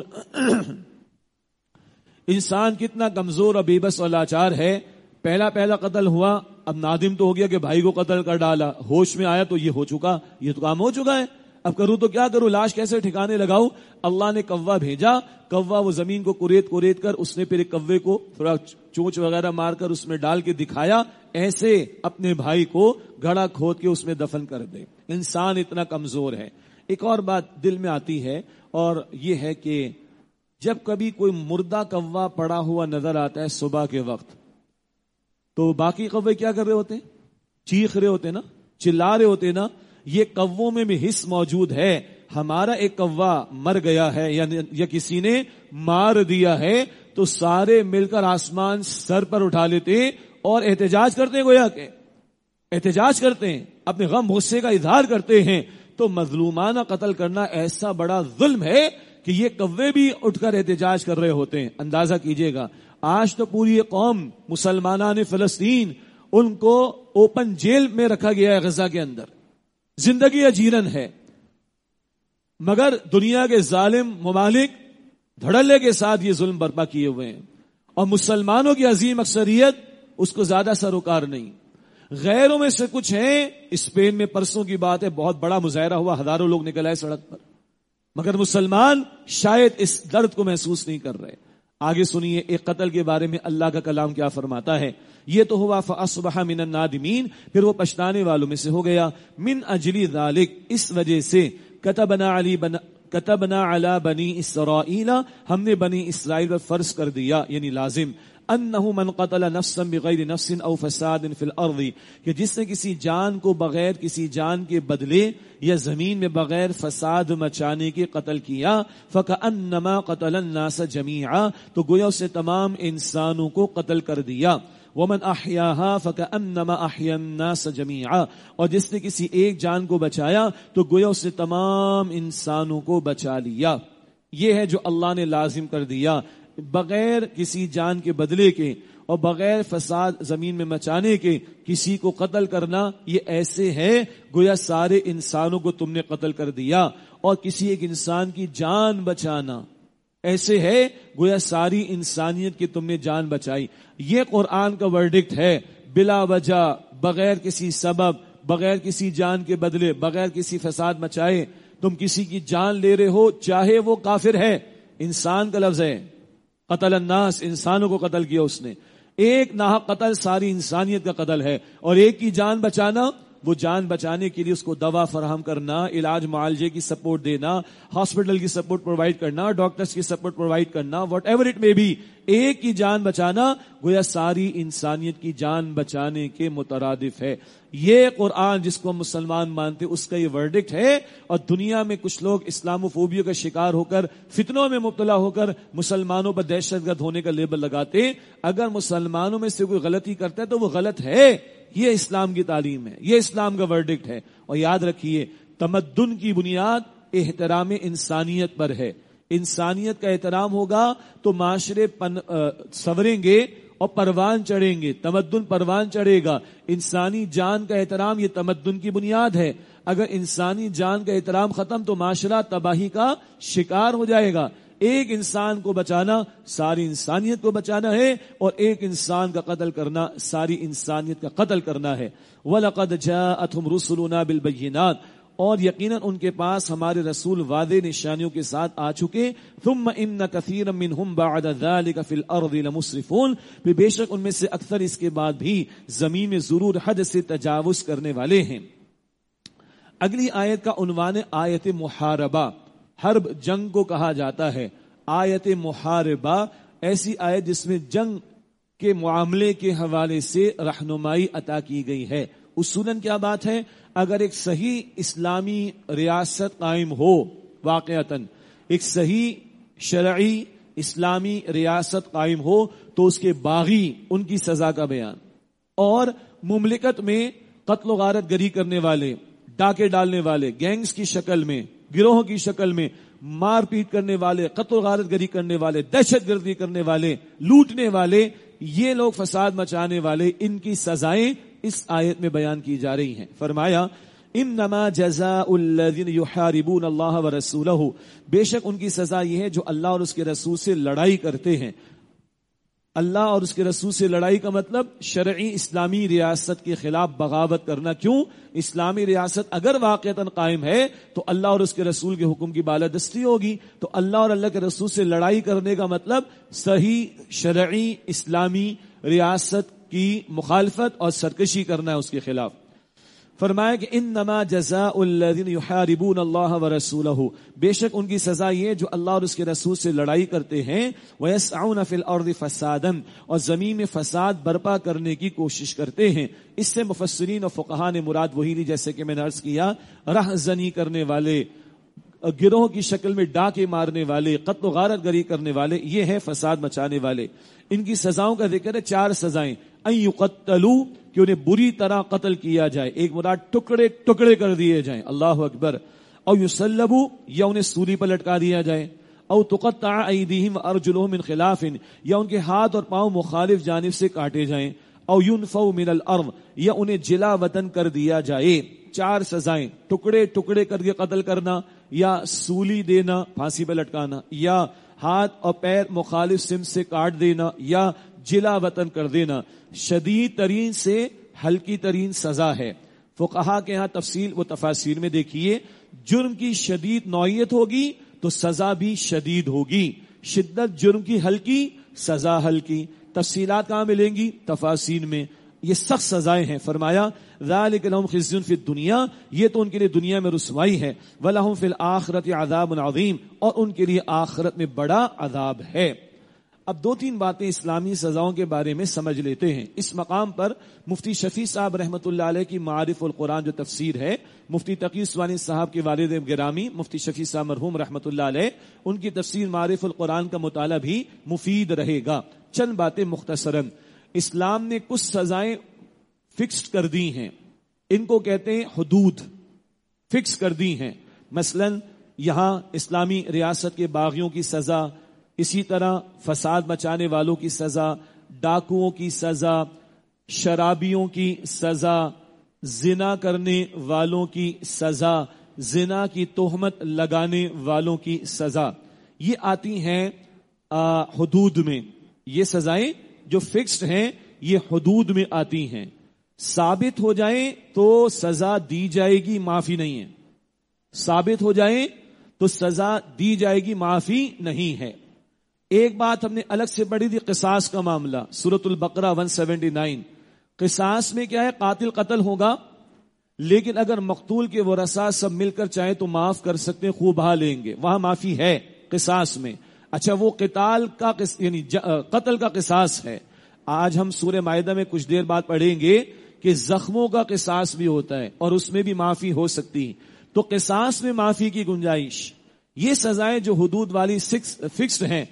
انسان کتنا کمزور اور بے بس اور لاچار ہے. پہلا پہلا قتل ہوا، اب نادم تو ہو گیا کہ بھائی کو قتل کر ڈالا. ہوش میں آیا تو یہ ہو چکا، یہ تو کام ہو چکا ہے. اب کروں تو کیا کروں، لاش کیسے ٹھکانے لگاؤں. اللہ نے کوا بھیجا. کوا وہ زمین کو کوریت کوریت کر، اس نے پھر ایک کوے کو تھوڑا چونچ وغیرہ مار کر اس میں ڈال کے دکھایا ایسے اپنے بھائی کو گڑھا کھود کے اس میں دفن کر دے. انسان اتنا کمزور ہے. ایک اور بات دل میں آتی ہے، اور یہ ہے کہ جب کبھی کوئی مردہ کوا پڑا ہوا نظر آتا ہے صبح کے وقت، تو باقی کوے کیا کر رہے ہوتے ہیں؟ چیخ رہے ہوتے نا، چلا رہے ہوتے نا. یہ کووں میں بھی حص موجود ہے. ہمارا ایک کوا مر گیا ہے یا کسی نے مار دیا ہے تو سارے مل کر آسمان سر پر اٹھا لیتے اور احتجاج کرتے ہیں. گویا کہ احتجاج کرتے ہیں، اپنے غم غصے کا اظہار کرتے ہیں. تو مظلومانہ قتل کرنا ایسا بڑا ظلم ہے کہ یہ کوے بھی اٹھ کر احتجاج کر رہے ہوتے ہیں. اندازہ کیجئے گا، آج تو پوری قوم مسلمانان فلسطین، ان کو اوپن جیل میں رکھا گیا ہے غزہ کے اندر، زندگی اجیرن ہے. مگر دنیا کے ظالم ممالک دھڑلے کے ساتھ یہ ظلم برپا کیے ہوئے ہیں، اور مسلمانوں کی عظیم اکثریت اس کو زیادہ سروکار نہیں. غیروں میں سے کچھ ہیں. اسپین میں پرسوں کی بات ہے، بہت بڑا مظاہرہ ہوا، ہزاروں لوگ نکل آئے سڑک پر، مگر مسلمان شاید اس درد کو محسوس نہیں کر رہے. آگے سنیے ایک قتل کے بارے میں اللہ کا کلام کیا فرماتا ہے. یہ تو ہوا فاصبح من النادمین، پھر وہ پچھتانے والوں میں سے ہو گیا. من اجلی ذالک، اس وجہ سے کتبنا علی بن کتبنا علی بنی اسرائیل، ہم نے بنی اسرائیل پر فرض کر دیا، یعنی لازم. انہ من قتل نفسا بغیر نفس او فساد فی الارض، کہ جس نے کسی جان کو بغیر کسی جان کے بدلے یا زمین میں بغیر فساد مچانے کے قتل کیا، فکأنما قتل الناس جمیعا، تو گویا اس نے تمام انسانوں کو قتل کر دیا۔ ومن احیاها فکأنما احیا الناس جمیعا، اور جس نے کسی ایک جان کو بچایا تو گویا اس نے تمام انسانوں کو بچا لیا۔ یہ ہے جو اللہ نے لازم کر دیا، بغیر کسی جان کے بدلے کے اور بغیر فساد زمین میں مچانے کے کسی کو قتل کرنا، یہ ایسے ہے گویا سارے انسانوں کو تم نے قتل کر دیا، اور کسی ایک انسان کی جان بچانا ایسے ہے گویا ساری انسانیت کی تم نے جان بچائی۔ یہ قرآن کا ورڈکٹ ہے، بلا وجہ، بغیر کسی سبب، بغیر کسی جان کے بدلے، بغیر کسی فساد مچائے تم کسی کی جان لے رہے ہو، چاہے وہ کافر ہے۔ انسان کا لفظ ہے، قتل الناس، انسانوں کو قتل کیا اس نے۔ ایک ناحق قتل ساری انسانیت کا قتل ہے، اور ایک کی جان بچانا، وہ جان بچانے کے لیے اس کو دوا فراہم کرنا، علاج معالجے کی سپورٹ دینا، ہاسپٹل کی سپورٹ پرووائڈ کرنا، ڈاکٹرز کی سپورٹ پرووائڈ کرنا، whatever it may be, ایک کی جان بچانا گویا ساری انسانیت کی جان بچانے کے مترادف ہے۔ یہ قرآن جس کو ہم مسلمان مانتے اس کا یہ ورڈکٹ ہے، اور دنیا میں کچھ لوگ اسلام و فوبیا کا شکار ہو کر، فتنوں میں مبتلا ہو کر مسلمانوں پر دہشت گرد ہونے کا لیبل لگاتے۔ اگر مسلمانوں میں سے کوئی غلطی کرتا ہے تو وہ غلط ہے، یہ اسلام کی تعلیم ہے، یہ اسلام کا ورڈکٹ ہے۔ اور یاد رکھیے، تمدن کی بنیاد احترام انسانیت پر ہے۔ انسانیت کا احترام ہوگا تو معاشرے پن سوریں گے اور پروان چڑھیں گے، تمدن پروان چڑھے گا۔ انسانی جان کا احترام یہ تمدن کی بنیاد ہے۔ اگر انسانی جان کا احترام ختم تو معاشرہ تباہی کا شکار ہو جائے گا۔ ایک انسان کو بچانا ساری انسانیت کو بچانا ہے، اور ایک انسان کا قتل کرنا ساری انسانیت کا قتل کرنا ہے۔ وَلَقَدْ جَاءَتْهُمْ رُسُلُنَا بِالْبَيِّنَاتِ، اور یقیناً ان کے پاس ہمارے رسول واضح نشانیوں کے ساتھ آ چکے۔ ثُمَّ إِنَّ كَثِيرًا مِّنْهُمْ بَعْدَ ذَلِكَ فِي الْأَرْضِ لَمُسْرِفُونَ، پھر بے شک ان میں سے اکثر اس کے بعد بھی زمین میں ضرور حد سے تجاوز کرنے والے ہیں۔ اگلی آیت کا عنوان آیت محاربہ، حرب جنگ کو کہا جاتا ہے۔ آیت محاربہ ایسی آیت جس میں جنگ کے معاملے کے حوالے سے رہنمائی عطا کی گئی ہے۔ اصولاً کیا بات ہے، اگر ایک صحیح اسلامی ریاست قائم ہو، واقعتاً ایک صحیح شرعی اسلامی ریاست قائم ہو تو اس کے باغی ان کی سزا کا بیان، اور مملکت میں قتل و غارت گری کرنے والے، ڈاکے ڈالنے والے، گینگز کی شکل میں، گروہوں کی شکل میں مار پیٹ کرنے والے، قتل و غارت گری کرنے والے، دہشت گردی کرنے والے، لوٹنے والے، یہ لوگ فساد مچانے والے، ان کی سزائیں اس آیت میں بیان کی جا رہی ہیں۔ فرمایا انما جزاء الذین یحاربون اللہ ورسولہ، بے شک ان کی سزا یہ ہے جو اللہ اور اس کے رسول سے لڑائی کرتے ہیں۔ اللہ اور اس کے رسول سے لڑائی کا مطلب شرعی اسلامی ریاست کے خلاف بغاوت کرنا۔ کیوں؟ اسلامی ریاست اگر واقعتاً قائم ہے تو اللہ اور اس کے رسول کے حکم کی بالادستی ہوگی، تو اللہ اور اللہ کے رسول سے لڑائی کرنے کا مطلب صحیح شرعی اسلامی ریاست کی مخالفت اور سرکشی کرنا ہے اس کے خلاف۔ فرمایا کہ انما جزاء الذین یحاربون اللہ ورسولہ، بے شک ان کی سزا یہ جو اللہ اور اس کے رسول سے لڑائی کرتے ہیں، ویسعون فی الارض فسادا، اور زمین میں فساد برپا کرنے کی کوشش کرتے ہیں۔ اس سے مفسرین اور فقہاء نے مراد وہی لی جیسے کہ میں نے عرض کیا، رہزنی کرنے والے، گروہ کی شکل میں ڈاکے مارنے والے، قتل و غارت گری کرنے والے، یہ ہے فساد مچانے والے۔ ان کی سزاؤں کا ذکر ہے، چار سزائیں۔ ان یقتلوا، کہ انہیں بری طرح قتل کیا جائے، ایک مراد ٹکڑے ٹکڑے کر دیے جائیں، اللہ اکبر۔ او یصلبوا، یا انہیں سولی پر لٹکا دیا جائے۔ او تقطع ایدیہم وارجلہم من خلاف، یا ان کے ہاتھ اور پاؤں مخالف جانب سے کاٹے جائیں۔ او ینفوا من الارض، یا انہیں جلا وطن کر دیا جائے۔ چار سزائیں، ٹکڑے ٹکڑے کر کے قتل کرنا، یا سولی دینا، پھانسی پہ لٹکانا، یا ہاتھ اور پیر مخالف سمت سے کاٹ دینا، یا جلا وطن کر دینا۔ شدید ترین سے ہلکی ترین سزا ہے۔ فقہا کے ہاں تفصیل و تفاسیر میں دیکھیے، جرم کی شدید نوعیت ہوگی تو سزا بھی شدید ہوگی، شدت جرم کی ہلکی، سزا ہلکی۔ تفصیلات کہاں ملیں گی؟ تفاسیر میں۔ یہ سخت سزائیں ہیں۔ فرمایا ذالک لہم خزی فی الدنیا، یہ تو ان کے لیے دنیا میں رسوائی ہے، ولہم فی الآخرۃ عذاب عظیم، اور ان کے لیے آخرت میں بڑا عذاب ہے۔ اب دو تین باتیں اسلامی سزاؤں کے بارے میں سمجھ لیتے ہیں. اس مقام پر مفتی شفیع صاحب رحمۃ اللہ علیہ کی معارف القرآن جو تفسیر ہے، مفتی تقی اسوانی صاحب کے والد گرامی مفتی شفیع صاحب مرحوم رحمۃ اللہ علیہ، ان کی تفسیر معارف القرآن کا مطالعہ بھی مفید رہے گا. چند باتیں مختصراً. اسلام نے کچھ سزائیں فکسڈ کر دی ہیں، ان کو کہتے ہیں حدود، فکس کر دی ہیں. مثلا یہاں اسلامی ریاست کے باغیوں کی سزا، اسی طرح فساد مچانے والوں کی سزا، ڈاکوؤں کی سزا، شرابیوں کی سزا، زنا کرنے والوں کی سزا، زنا کی تہمت لگانے والوں کی سزا، یہ آتی ہیں آ, حدود میں. یہ سزائیں جو فکسڈ ہیں یہ حدود میں آتی ہیں. ثابت ہو جائیں تو سزا دی جائے گی، معافی نہیں ہے. ثابت ہو جائیں تو سزا دی جائے گی، معافی نہیں ہے. ایک بات ہم نے الگ سے پڑھی تھی، قصاص کا معاملہ، سورۃ البقرہ ایک سو ستانوے. قصاص میں کیا ہے؟ قاتل قتل ہوگا، لیکن اگر مقتول کے ورثاء سب مل کر چاہیں تو معاف کر سکتے ہیں، خوب بہا لیں گے، وہاں معافی ہے قصاص میں. اچھا وہ قتال کا یعنی قتل کا قصاص ہے. آج ہم سورہ مائدہ میں کچھ دیر بعد پڑھیں گے کہ زخموں کا قصاص بھی ہوتا ہے اور اس میں بھی معافی ہو سکتی. تو قصاص میں معافی کی گنجائش. یہ سزائیں جو حدود والی فکسڈ ہیں،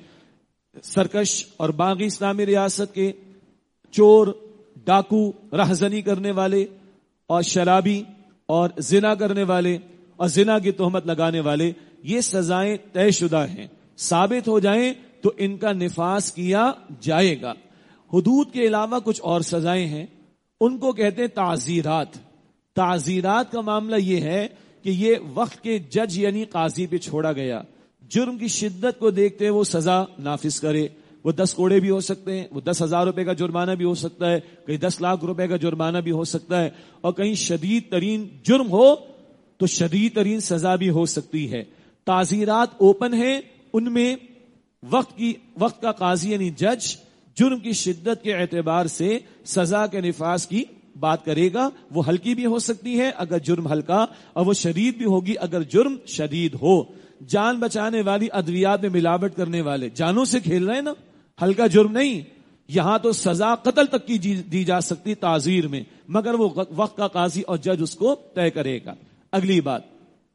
سرکش اور باغی اسلامی ریاست کے، چور، ڈاکو، رہزنی کرنے والے، اور شرابی اور زنا کرنے والے اور زنا کی تہمت لگانے والے، یہ سزائیں طے شدہ ہیں. ثابت ہو جائیں تو ان کا نفاذ کیا جائے گا. حدود کے علاوہ کچھ اور سزائیں ہیں، ان کو کہتے ہیں تعزیرات. تعزیرات کا معاملہ یہ ہے کہ یہ وقت کے جج یعنی قاضی پہ چھوڑا گیا. جرم کی شدت کو دیکھتے وہ سزا نافذ کرے. وہ دس کوڑے بھی ہو سکتے ہیں، وہ دس ہزار روپے کا جرمانہ بھی ہو سکتا ہے، کہیں دس لاکھ روپے کا جرمانہ بھی ہو سکتا ہے، اور کہیں شدید ترین جرم ہو تو شدید ترین سزا بھی ہو سکتی ہے. تعزیرات اوپن ہیں، ان میں وقت کی وقت کا قاضی یعنی جج جرم کی شدت کے اعتبار سے سزا کے نفاذ کی بات کرے گا. وہ ہلکی بھی ہو سکتی ہے اگر جرم ہلکا، اور وہ شدید بھی ہوگی اگر جرم شدید ہو. جان بچانے والی ادویات میں ملاوٹ کرنے والے، جانوں سے کھیل رہے ہیں نا، ہلکا جرم نہیں. یہاں تو سزا قتل تک کی دی جا سکتی تعزیر میں، مگر وہ وقت کا قاضی اور جج اس کو طے کرے گا. اگلی بات،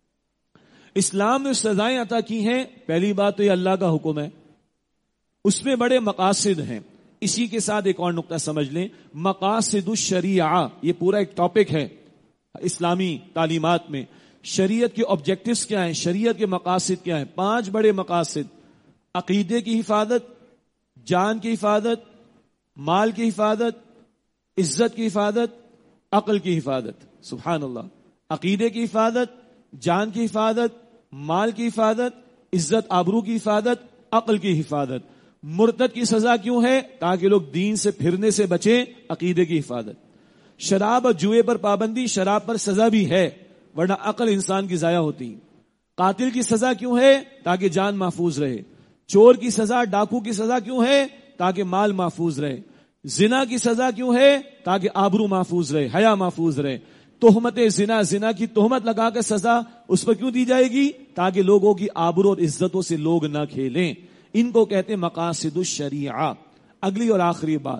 اسلام نے سزائیں عطا کی ہیں. پہلی بات تو یہ اللہ کا حکم ہے، اس میں بڑے مقاصد ہیں. اسی کے ساتھ ایک اور نقطہ سمجھ لیں، مقاصد الشریعہ، یہ پورا ایک ٹاپک ہے اسلامی تعلیمات میں. شریعت کے آبجیکٹیوز کیا ہیں، شریعت کے مقاصد کیا ہیں؟ پانچ بڑے مقاصد: عقیدے کی حفاظت، جان کی حفاظت، مال کی حفاظت، عزت کی حفاظت، عقل کی حفاظت. سبحان اللہ. عقیدے کی حفاظت، جان کی حفاظت، مال کی حفاظت، عزت آبرو کی حفاظت، عقل کی حفاظت. مرتد کی سزا کیوں ہے؟ تاکہ لوگ دین سے پھرنے سے بچیں. عقیدے کی حفاظت. شراب اور جوئے پر پابندی، شراب پر سزا بھی ہے ورنہ عقل انسان کی ضائع ہوتی. قاتل کی سزا کیوں ہے؟ تاکہ جان محفوظ رہے. چور کی سزا، ڈاکو کی سزا کیوں ہے؟ تاکہ مال محفوظ رہے. زنا کی سزا کیوں ہے؟ تاکہ آبرو محفوظ رہے، حیا محفوظ رہے. تہمت زنا، زنا کی تہمت لگا کر سزا اس پر کیوں دی جائے گی؟ تاکہ لوگوں کی آبرو اور عزتوں سے لوگ نہ کھیلیں. ان کو کہتے ہیں مقاصد الشریعہ. اگلی اور آخری بات،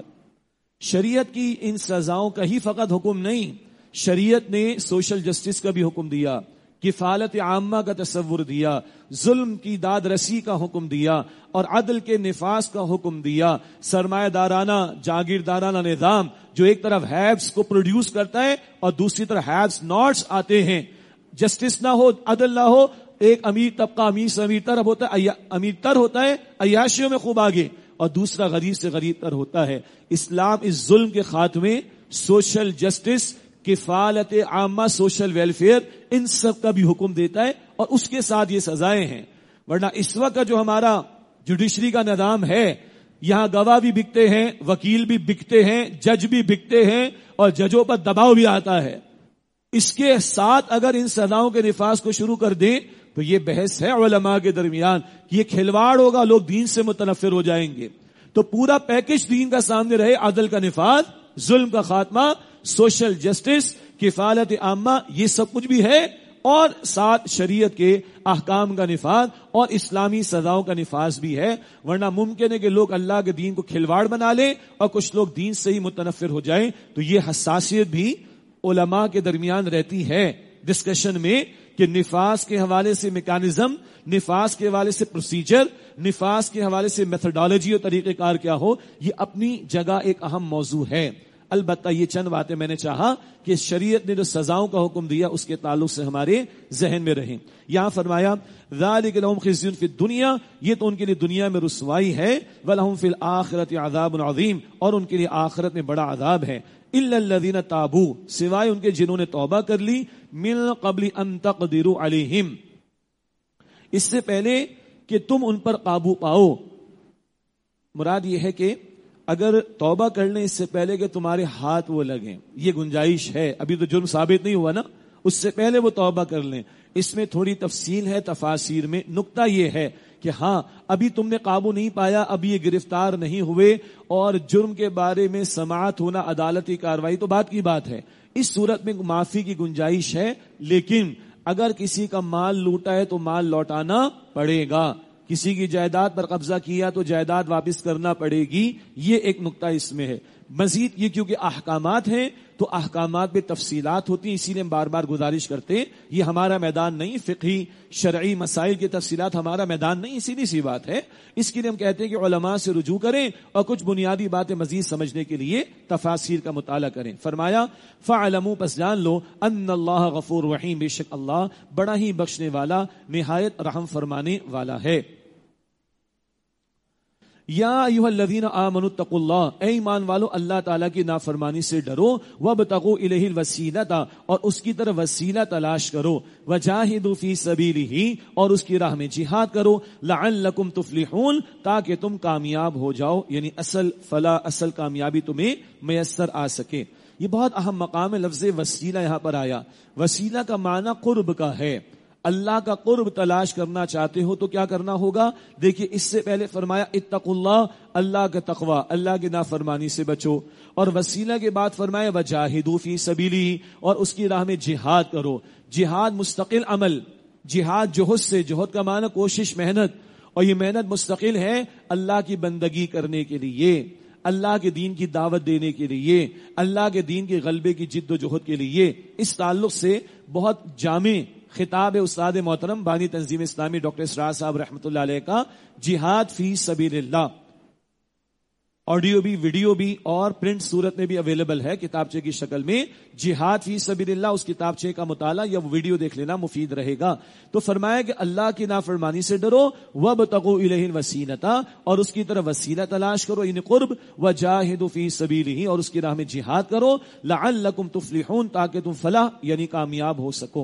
شریعت کی ان سزاؤں کا ہی فقط حکم نہیں، شریعت نے سوشل جسٹس کا بھی حکم دیا، کفالت عامہ کا تصور دیا، ظلم کی داد رسی کا حکم دیا، اور عدل کے نفاذ کا حکم دیا. سرمایہ دارانہ جاگیردارانہ نظام جو ایک طرف ہیوز کو پروڈیوس کرتا ہے اور دوسری طرف ہیوز ناٹس آتے ہیں، جسٹس نہ ہو، عدل نہ ہو، ایک امیر طبقہ امیر سے امیر تر ہوتا ہے، امیر تر ہوتا ہے عیاشیوں میں خوب آگے، اور دوسرا غریب سے غریب تر ہوتا ہے. اسلام اس ظلم کے خاتمے، سوشل جسٹس، کفالت عامہ، سوشل ویلفیئر، ان سب کا بھی حکم دیتا ہے، اور اس کے ساتھ یہ سزائیں ہیں. ورنہ اس وقت جو ہمارا جوڈیشری کا نظام ہے، یہاں گواہ بھی بکتے ہیں، وکیل بھی بکتے ہیں، جج بھی بکتے ہیں، اور ججوں پر دباؤ بھی آتا ہے. اس کے ساتھ اگر ان سزاؤں کے نفاذ کو شروع کر دیں تو یہ بحث ہے علماء کے درمیان کہ یہ کھلواڑ ہوگا، لوگ دین سے متنفر ہو جائیں گے. تو پورا پیکج دین کا سامنے رہے، عدل کا نفاذ، ظلم کا خاتمہ، سوشل جسٹس، کفالت عامہ، یہ سب کچھ بھی ہے. اور ساتھ شریعت کے احکام کا نفاذ اور اسلامی سزاؤں کا نفاذ بھی ہے. ورنہ ممکن ہے کہ لوگ اللہ کے دین کو کھلواڑ بنا لیں اور کچھ لوگ دین سے ہی متنفر ہو جائیں. تو یہ حساسیت بھی علماء کے درمیان رہتی ہے ڈسکشن میں کہ نفاذ کے حوالے سے میکانزم، نفاذ کے حوالے سے پروسیجر، نفاذ کے حوالے سے میتھڈالوجی اور طریقہ کار کیا ہو. یہ اپنی جگہ ایک اہم موضوع ہے. البتہ یہ چند باتیں میں نے چاہا کہ شریعت نے جو سزاؤں کا حکم دیا اس کے تعلق سے ہمارے ذہن میں رہیں. یہاں فرمایا ذالک لہم خزی فی الدنیا، یہ تو ان کے لیے دنیا میں رسوائی ہے، ولہم فی الآخرۃ عذاب عظیم، اور ان کے لیے آخرت میں بڑا عذاب ہے. الا الذین تابوا، سوائے ان کے جنہوں نے توبہ کر لی، من قبل ان تقدروا علیہم، اس سے پہلے کہ تم ان پر قابو پاؤ. مراد یہ ہے کہ اگر توبہ کر لیں اس سے پہلے کہ تمہارے ہاتھ وہ لگیں، یہ گنجائش ہے. ابھی تو جرم ثابت نہیں ہوا نا، اس سے پہلے وہ توبہ کر لیں. اس میں تھوڑی تفصیل ہے تفاسیر میں. نقطہ یہ ہے کہ ہاں ابھی تم نے قابو نہیں پایا، ابھی یہ گرفتار نہیں ہوئے، اور جرم کے بارے میں سماعت ہونا، عدالتی کاروائی تو بات کی بات ہے. اس صورت میں معافی کی گنجائش ہے، لیکن اگر کسی کا مال لوٹا ہے تو مال لوٹانا پڑے گا. کسی کی جائیداد پر قبضہ کیا تو جائیداد واپس کرنا پڑے گی. یہ ایک نقطہ اس میں ہے. مزید یہ کیونکہ احکامات ہیں تو احکامات میں تفصیلات ہوتی ہیں، اسی لیے ہم بار بار گزارش کرتے ہیں یہ ہمارا میدان نہیں، فقہی شرعی مسائل کی تفصیلات ہمارا میدان نہیں. سیدھی سی بات ہے. اس کے لیے ہم کہتے ہیں کہ علماء سے رجوع کریں اور کچھ بنیادی باتیں مزید سمجھنے کے لیے تفاسیر کا مطالعہ کریں. فرمایا فَعْلَمُوا، پس جان لو، ان اللہ غفور رحیم، بے شک اللہ بڑا ہی بخشنے والا، نہایت رحم فرمانے والا ہے. یا ایھا الذین آمنوا اتقوا اللہ، اے ایمان والو اللہ تعالیٰ کی نافرمانی سے ڈرو. وابتغوا الیہ الوسیلۃ، اور اس کی طرف وسیلہ تلاش کرو. وجاہدوا فی سبیلہ، اور اس کی راہ میں جہاد کرو. لعلکم تفلحون، تاکہ تم کامیاب ہو جاؤ، یعنی اصل فلاح، اصل کامیابی تمہیں میسر آ سکے. یہ بہت اہم مقام ہے. لفظ وسیلہ یہاں پر آیا. وسیلہ کا معنی قرب کا ہے. اللہ کا قرب تلاش کرنا چاہتے ہو تو کیا کرنا ہوگا؟ دیکھیے اس سے پہلے فرمایا اتقوا اللہ، اللہ کا تقوی، اللہ کی نافرمانی سے بچو. اور وسیلہ کے بعد فرمایا وجاہدوا فی سبیلہ، اور اس کی راہ میں جہاد کرو. جہاد مستقل عمل، جہاد جہد سے، جہد کا معنی کوشش، محنت، اور یہ محنت مستقل ہے اللہ کی بندگی کرنے کے لیے، اللہ کے دین کی دعوت دینے کے لیے، اللہ کے دین کے غلبے کی جد و جہد کے لیے. اس تعلق سے بہت جامع خطاب ہے استاد محترم بانی تنظیم اسلامی ڈاکٹر اسرار صاحب رحمۃ اللہ علیہ کا، جہاد فی سبیل اللہ. آڈیو بھی، ویڈیو بھی اور پرنٹ صورت میں بھی اویلیبل ہے کتابچے کی شکل میں. جہاد فی سبیل اللہ، اس کتابچے کا مطالعہ یا ویڈیو دیکھ لینا مفید رہے گا. تو فرمایا کہ اللہ کی نافرمانی سے ڈرو. وابتغوا الیہ الوسیلۃ، اور اس کی طرف وسیلہ تلاش کرو، یعنی قرب. وجاہدوا فی سبیلہ، اور اس کی راہ میں جہاد کرو. لعلکم تفلحون، تاکہ تم فلاح یعنی کامیاب ہو سکو.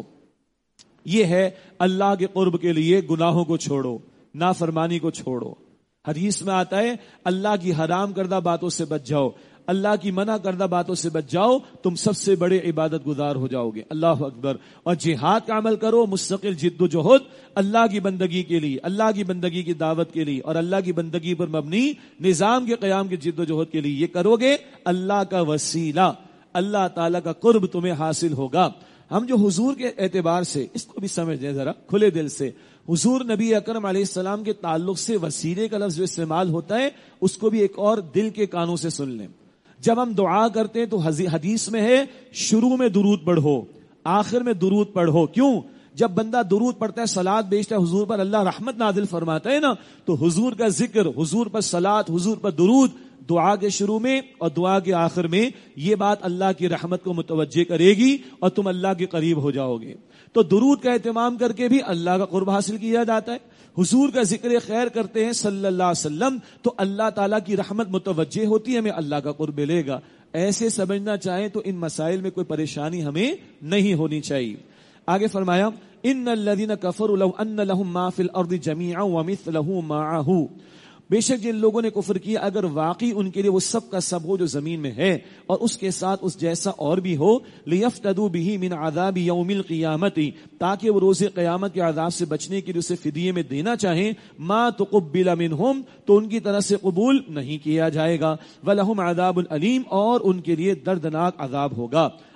یہ ہے اللہ کے قرب کے لیے گناہوں کو چھوڑو، نافرمانی کو چھوڑو. حدیث میں آتا ہے اللہ کی حرام کردہ باتوں سے بچ جاؤ، اللہ کی منع کردہ باتوں سے بچ جاؤ، تم سب سے بڑے عبادت گزار ہو جاؤ گے. اللہ اکبر. اور جہاد کا عمل کرو، مستقل جد و جہد اللہ کی بندگی کے لیے، اللہ کی بندگی کی دعوت کے لیے، اور اللہ کی بندگی پر مبنی نظام کے قیام کی جد و جہد کے لیے. یہ کرو گے اللہ کا وسیلہ، اللہ تعالیٰ کا قرب تمہیں حاصل ہوگا. ہم جو حضور کے اعتبار سے اس کو بھی سمجھ لیں ذرا کھلے دل سے. حضور نبی اکرم علیہ السلام کے تعلق سے وسیلے کا لفظ جو استعمال ہوتا ہے اس کو بھی ایک اور دل کے کانوں سے سن لیں. جب ہم دعا کرتے ہیں تو حدیث میں ہے شروع میں درود پڑھو، آخر میں درود پڑھو. کیوں؟ جب بندہ درود پڑھتا ہے، صلات بھیجتا ہے حضور پر، اللہ رحمت نازل فرماتا ہے نا. تو حضور کا ذکر، حضور پر صلات، حضور پر درود دعا کے شروع میں اور دعا کے آخر میں، یہ بات اللہ کی رحمت کو متوجہ کرے گی اور تم اللہ کے قریب ہو جاؤ گے. تو درود کا اہتمام کر کے بھی اللہ کا قرب حاصل کیا جاتا ہے. حضور کا ذکر خیر کرتے ہیں صلی اللہ علیہ وسلم تو اللہ تعالیٰ کی رحمت متوجہ ہوتی ہے، ہمیں اللہ کا قرب ملے گا. ایسے سمجھنا چاہیں تو ان مسائل میں کوئی پریشانی ہمیں نہیں ہونی چاہیے. آگے فرمایا ان الذین کفروا لو ان لهم ما فی الارض جميعا ومثله معه، بے شک جن لوگوں نے کفر کیا اگر واقعی ان کے لیے وہ سب کا سب ہو جو زمین میں ہے اور اس کے ساتھ اس جیسا اور بھی ہو، لیفتدوا به من عذاب یوم القیامت، تاکہ وہ روز قیامت کے عذاب سے بچنے کے لیے اسے فدیے میں دینا چاہیں، ما تقبل منہم، تو ان کی طرف سے قبول نہیں کیا جائے گا، ولہم عذاب علیم، اور ان کے لیے دردناک عذاب ہوگا.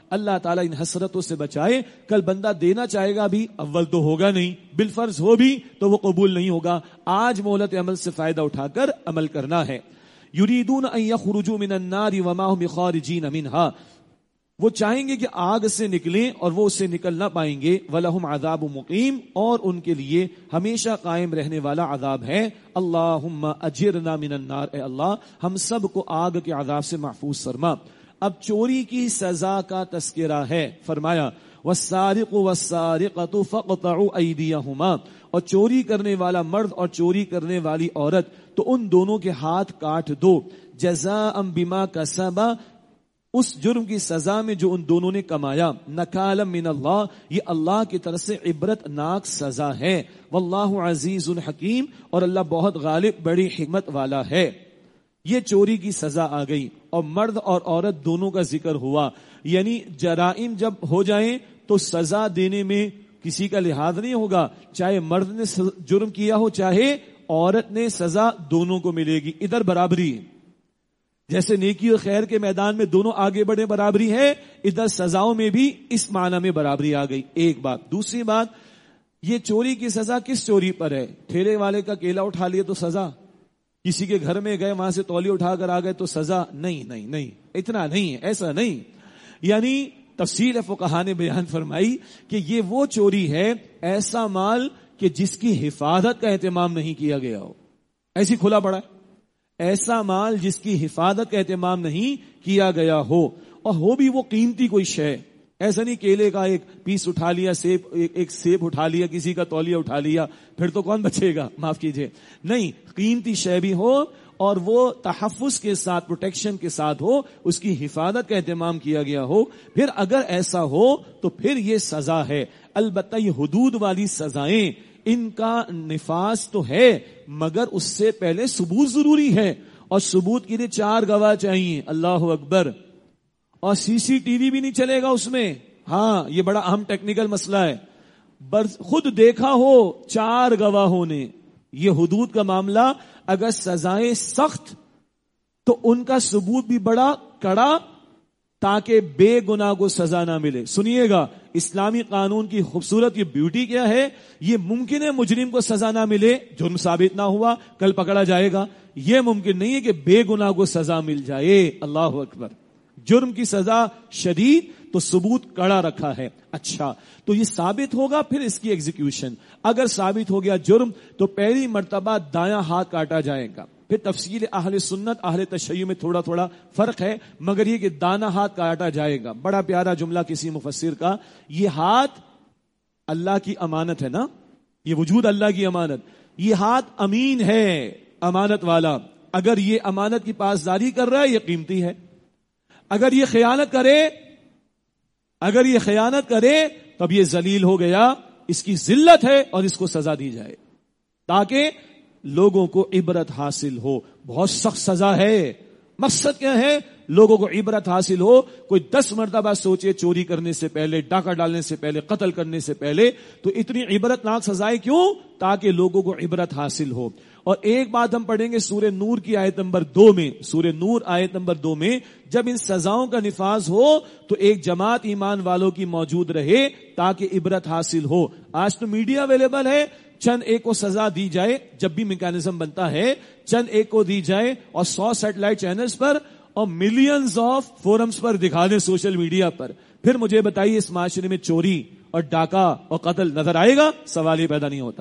اللہ تعالیٰ ان حسرتوں سے بچائے. کل بندہ دینا چاہے گا بھی، اول تو ہوگا نہیں، بالفرض ہو بھی تو وہ قبول نہیں ہوگا. آج مہلت عمل سے فائدہ اٹھا کر عمل کرنا ہے. یریدون ان یخرجوا من النار وما هم بخارجین منها، وہ چاہیں گے کہ آگ سے نکلیں اور وہ اس سے نکل نہ پائیں گے. وَلَهُمْ عَذَابٌ مُقِيمٌ، اور ان کے لیے ہمیشہ قائم رہنے والا عذاب ہے. اللہم اجرنا من النار، اے اللہ ہم سب کو آگ کے عذاب سے محفوظ فرما. اب چوری کی سزا کا تذکرہ ہے. فرمایا وَالسَّارِقُ وَالسَّارِقَةُ فَاقْطَعُوا أَيْدِيَهُمَا، اور چوری کرنے والا مرد اور چوری کرنے والی عورت تو ان دونوں کے ہاتھ کاٹ دو. جزاء بما کسبا، اس جرم کی سزا میں جو ان دونوں نے کمایا. نکالا من اللہ، یہ اللہ کی طرف سے عبرت ناک سزا ہے. واللہ عزیز حکیم، اور اللہ بہت غالب بڑی حکمت والا ہے. یہ چوری کی سزا آ گئی اور مرد اور عورت دونوں کا ذکر ہوا. یعنی جرائم جب ہو جائیں تو سزا دینے میں کسی کا لحاظ نہیں ہوگا، چاہے مرد نے جرم کیا ہو چاہے عورت نے، سزا دونوں کو ملے گی. ادھر برابری ہے، جیسے نیکی اور خیر کے میدان میں دونوں آگے بڑھے برابری ہے، ادھر سزاؤں میں بھی اس معنی میں برابری آ گئی. ایک بات. دوسری بات، یہ چوری کی سزا کس چوری پر ہے؟ ٹھیلے والے کا کیلا اٹھا لیے تو سزا، کسی کے گھر میں گئے وہاں سے تولی اٹھا کر آ گئے تو سزا نہیں. نہیں نہیں اتنا نہیں ہے، ایسا نہیں. یعنی تفصیل فقہا نے بیان فرمائی کہ یہ وہ چوری ہے، ایسا مال کہ جس کی حفاظت کا اہتمام نہیں کیا گیا ہو، ایسی کھلا پڑا ہے. ایسا مال جس کی حفاظت کا اہتمام نہیں کیا گیا ہو، اور ہو بھی وہ قیمتی کوئی شے. ایسا نہیں کیلے کا ایک پیس اٹھا لیا، سیب ایک سیب اٹھا لیا، کسی کا تولیہ اٹھا لیا، پھر تو کون بچے گا، معاف کیجئے. نہیں، قیمتی شے بھی ہو اور وہ تحفظ کے ساتھ، پروٹیکشن کے ساتھ ہو، اس کی حفاظت کا اہتمام کیا گیا ہو، پھر اگر ایسا ہو تو پھر یہ سزا ہے. البتہ یہ حدود والی سزائیں، ان کا نفاذ تو ہے مگر اس سے پہلے ثبوت ضروری ہے، اور ثبوت کے لیے چار گواہ چاہیے. اللہ اکبر. اور سی سی ٹی وی بھی نہیں چلے گا اس میں. ہاں یہ بڑا اہم ٹیکنیکل مسئلہ ہے. خود دیکھا ہو چار گواہوں نے. یہ حدود کا معاملہ اگر سزائیں سخت تو ان کا ثبوت بھی بڑا کڑا، تاکہ بے گناہ کو سزا نہ ملے. سنیے گا، اسلامی قانون کی خوبصورت یہ بیوٹی کیا ہے، یہ ممکن ہے مجرم کو سزا نہ ملے، جرم ثابت نہ ہوا، کل پکڑا جائے گا. یہ ممکن نہیں ہے کہ بے گناہ کو سزا مل جائے. اللہ اکبر. جرم کی سزا شدید تو ثبوت کڑا رکھا ہے. اچھا، تو یہ ثابت ہوگا پھر اس کی ایگزیکیوشن. اگر ثابت ہو گیا جرم تو پہلی مرتبہ دایاں ہاتھ کاٹا جائے گا. پھر تفصیل اہل سنت اہل تشیع میں تھوڑا تھوڑا فرق ہے، مگر یہ کہ دانا ہاتھ کاٹا جائے گا. بڑا پیارا جملہ کسی مفسر کا، یہ ہاتھ اللہ کی امانت ہے نا، یہ وجود اللہ کی امانت، یہ ہاتھ امین ہے، امانت والا. اگر یہ امانت کی پاسداری کر رہا ہے یہ قیمتی ہے. اگر یہ خیانت کرے اگر یہ خیانت کرے تب یہ ذلیل ہو گیا، اس کی ذلت ہے اور اس کو سزا دی جائے تاکہ لوگوں کو عبرت حاصل ہو. بہت سخت سزا ہے. مقصد کیا ہے؟ لوگوں کو عبرت حاصل ہو. کوئی دس مرتبہ سوچے چوری کرنے سے پہلے، ڈاکہ ڈالنے سے پہلے، قتل کرنے سے پہلے. تو اتنی عبرت ناک سزائیں کیوں؟ تاکہ لوگوں کو عبرت حاصل ہو. اور ایک بات ہم پڑھیں گے سورہ نور کی آیت نمبر دو میں، سورہ نور آیت نمبر دو میں، جب ان سزاؤں کا نفاذ ہو تو ایک جماعت ایمان والوں کی موجود رہے تاکہ عبرت حاصل ہو. آج تو میڈیا اویلیبل ہے، چند ایک کو سزا دی جائے، جب بھی میکانزم بنتا ہے چند ایک کو دی جائے اور سو سیٹلائٹ چینلز پر اور ملینز آف فورمز پر دکھا دیں سوشل میڈیا پر. پھر مجھے بتائیے اس معاشرے میں چوری اور ڈاکہ اور قتل نظر آئے گا؟ سوال ہی پیدا نہیں ہوتا.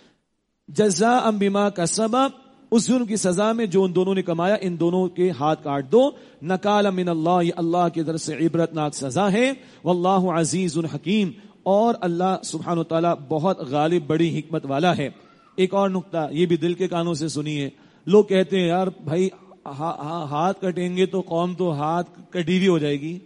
جزاء بما کسبا، اس جرم کی سزا میں جو ان دونوں نے کمایا، ان دونوں کے ہاتھ کاٹ دو. نکال من اللہ، یہ اللہ کی طرف سے عبرت ناک سزا ہے. واللہ عزیز حکیم، اور اللہ سبحانہ وتعالی بہت غالب بڑی حکمت والا ہے. ایک اور نقطہ یہ بھی دل کے کانوں سے سنیے. لوگ کہتے ہیں یار بھائی ہاتھ کٹیں گے تو قوم تو ہاتھ کٹی ہوئی ہو جائے گی.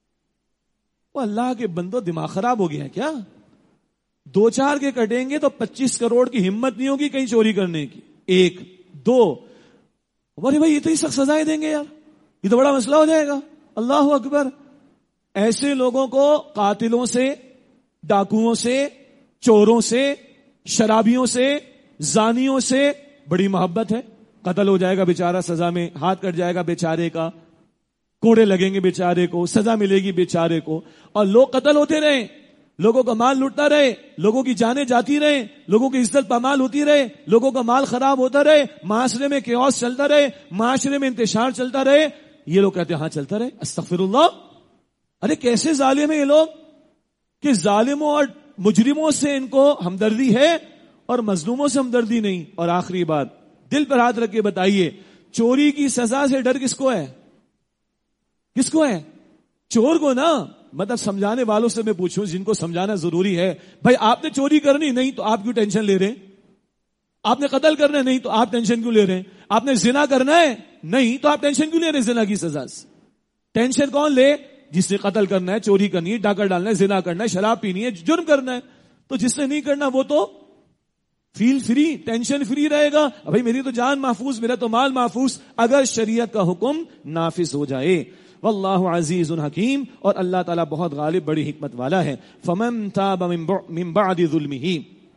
وہ اللہ کے بندو دماغ خراب ہو گیا ہے کیا؟ دو چار کے کٹیں گے تو پچیس کروڑ کی ہمت نہیں ہوگی کہیں چوری کرنے کی. ایک دو ارے بھائی اتنی سخت سزائیں دیں گے یار، یہ تو بڑا مسئلہ ہو جائے گا. اللہ اکبر. ایسے لوگوں کو قاتلوں سے، ڈاکوؤں سے، چوروں سے، شرابیوں سے، زانیوں سے بڑی محبت ہے. قتل ہو جائے گا بیچارہ، سزا میں ہاتھ کٹ جائے گا بیچارے کا. کوڑے لگیں گے بیچارے کو، سزا ملے گی بیچارے کو، اور لوگ قتل ہوتے رہے، لوگوں کا مال لوٹتا رہے، لوگوں کی جانیں جاتی رہے، لوگوں کی عزت پامال ہوتی رہے، لوگوں کا مال خراب ہوتا رہے، معاشرے میں کیوس چلتا رہے، معاشرے میں انتشار چلتا رہے، یہ لوگ کہتے ہیں ہاں چلتا رہے، استغفر اللہ۔ ارے کیسے ظالم ہیں یہ لوگ کہ ظالموں اور مجرموں سے ان کو ہمدردی ہے اور مظلوموں سے ہمدردی نہیں۔ اور آخری بات، دل پر ہاتھ رکھ کے بتائیے، چوری کی سزا سے ڈر کس کو ہے؟ کس کو ہے؟ چور کو نا۔ مطلب سمجھانے والوں سے میں پوچھوں، جن کو سمجھانا ضروری ہے، بھائی آپ نے چوری کرنی نہیں تو آپ کیوں ٹینشن لے رہے ہیں؟ آپ نے قتل کرنا نہیں تو آپ ٹینشن کیوں لے رہے ہیں؟ آپ نے زنا کرنا ہے نہیں تو آپ ٹینشن کیوں لے رہے ہیں زنا کی سزا سے؟ ٹینشن کون لے؟ جس نے قتل کرنا ہے، چوری کرنی ہے، ڈاکہ ڈالنا ہے، زنا کرنا ہے، شراب پینی ہے، جرم کرنا ہے۔ تو جس نے نہیں کرنا وہ تو فیل فری، ٹینشن فری رہے گا، بھائی میری تو جان محفوظ، میرا تو مال محفوظ، اگر شریعت کا حکم نافذ ہو جائے۔ واللہ عزیز حکیم، اور اللہ تعالیٰ بہت غالب، بڑی حکمت والا ہے۔ فمن تاب من بعد ظلمہ،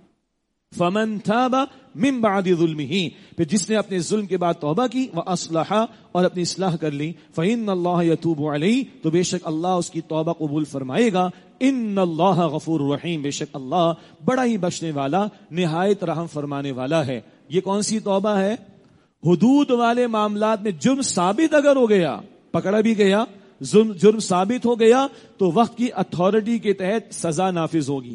فمن تاب من بعد ظلمہ، پھر جس نے اپنے ظلم کے بعد توبہ کی، واصلح، اور اپنی اصلاح کر لی، فإن اللہ یتوب علیہ، تو بے شک اللہ اس کی توبہ قبول فرمائے گا۔ ان اللہ غفور رحیم، بے شک اللہ بڑا ہی بخشنے والا، نہایت رحم فرمانے والا ہے۔ یہ کون سی توبہ ہے؟ حدود والے معاملات میں جرم ثابت اگر ہو گیا، پکڑا بھی گیا، جرم جرم ثابت ہو گیا، تو وقت کی اتھارٹی کے تحت سزا نافذ ہوگی۔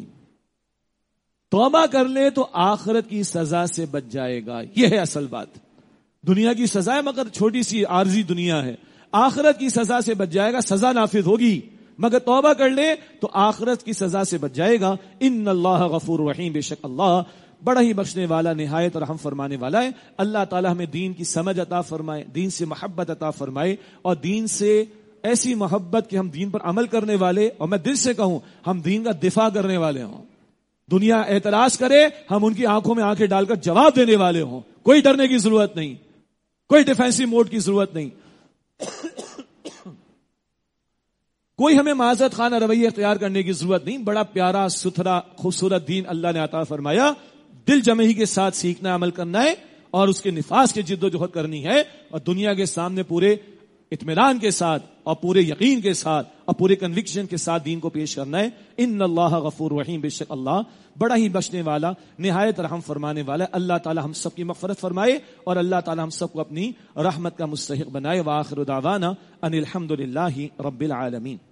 توبہ کر لے تو آخرت کی سزا سے بچ جائے گا، یہ ہے اصل بات۔ دنیا کی سزا ہے مگر چھوٹی سی عارضی دنیا ہے، آخرت کی سزا سے بچ جائے گا، سزا نافذ ہوگی، مگر توبہ کر لے تو آخرت کی سزا سے بچ جائے گا۔ ان اللہ غفور رحیم، بے شک اللہ بڑا ہی بخشنے والا، نہایت رحم فرمانے والا ہے۔ اللہ تعالی ہمیں دین کی سمجھ عطا فرمائے، دین سے محبت عطا فرمائے، اور دین سے ایسی محبت کہ ہم دین پر عمل کرنے والے، اور میں دل سے کہوں ہم دین کا دفاع کرنے والے ہوں۔ دنیا اعتراض کرے، ہم ان کی آنکھوں میں آنکھیں ڈال کر جواب دینے والے ہوں، کوئی ڈرنے کی ضرورت نہیں، کوئی ڈیفینسو موڈ کی ضرورت نہیں، کوئی ہمیں معذرت خانہ رویہ اختیار کرنے کی ضرورت نہیں۔ بڑا پیارا ستھرا خوبصورت دین اللہ نے عطا فرمایا، دل جمعی کے ساتھ سیکھنا، عمل کرنا ہے، اور اس کے نفاذ کی جد و جہد کرنی ہے، اور دنیا کے سامنے پورے اطمینان کے ساتھ اور پورے یقین کے ساتھ اور پورے کنوکشن کے ساتھ دین کو پیش کرنا ہے۔ ان اللہ غفور رحیم، بے شک اللہ بڑا ہی بخشنے والا، نہایت رحم فرمانے والا۔ اللہ تعالی ہم سب کی مغفرت فرمائے، اور اللہ تعالی ہم سب کو اپنی رحمت کا مستحق بنائے۔ وآخر دعوانا ان الحمد للہ رب العالمین۔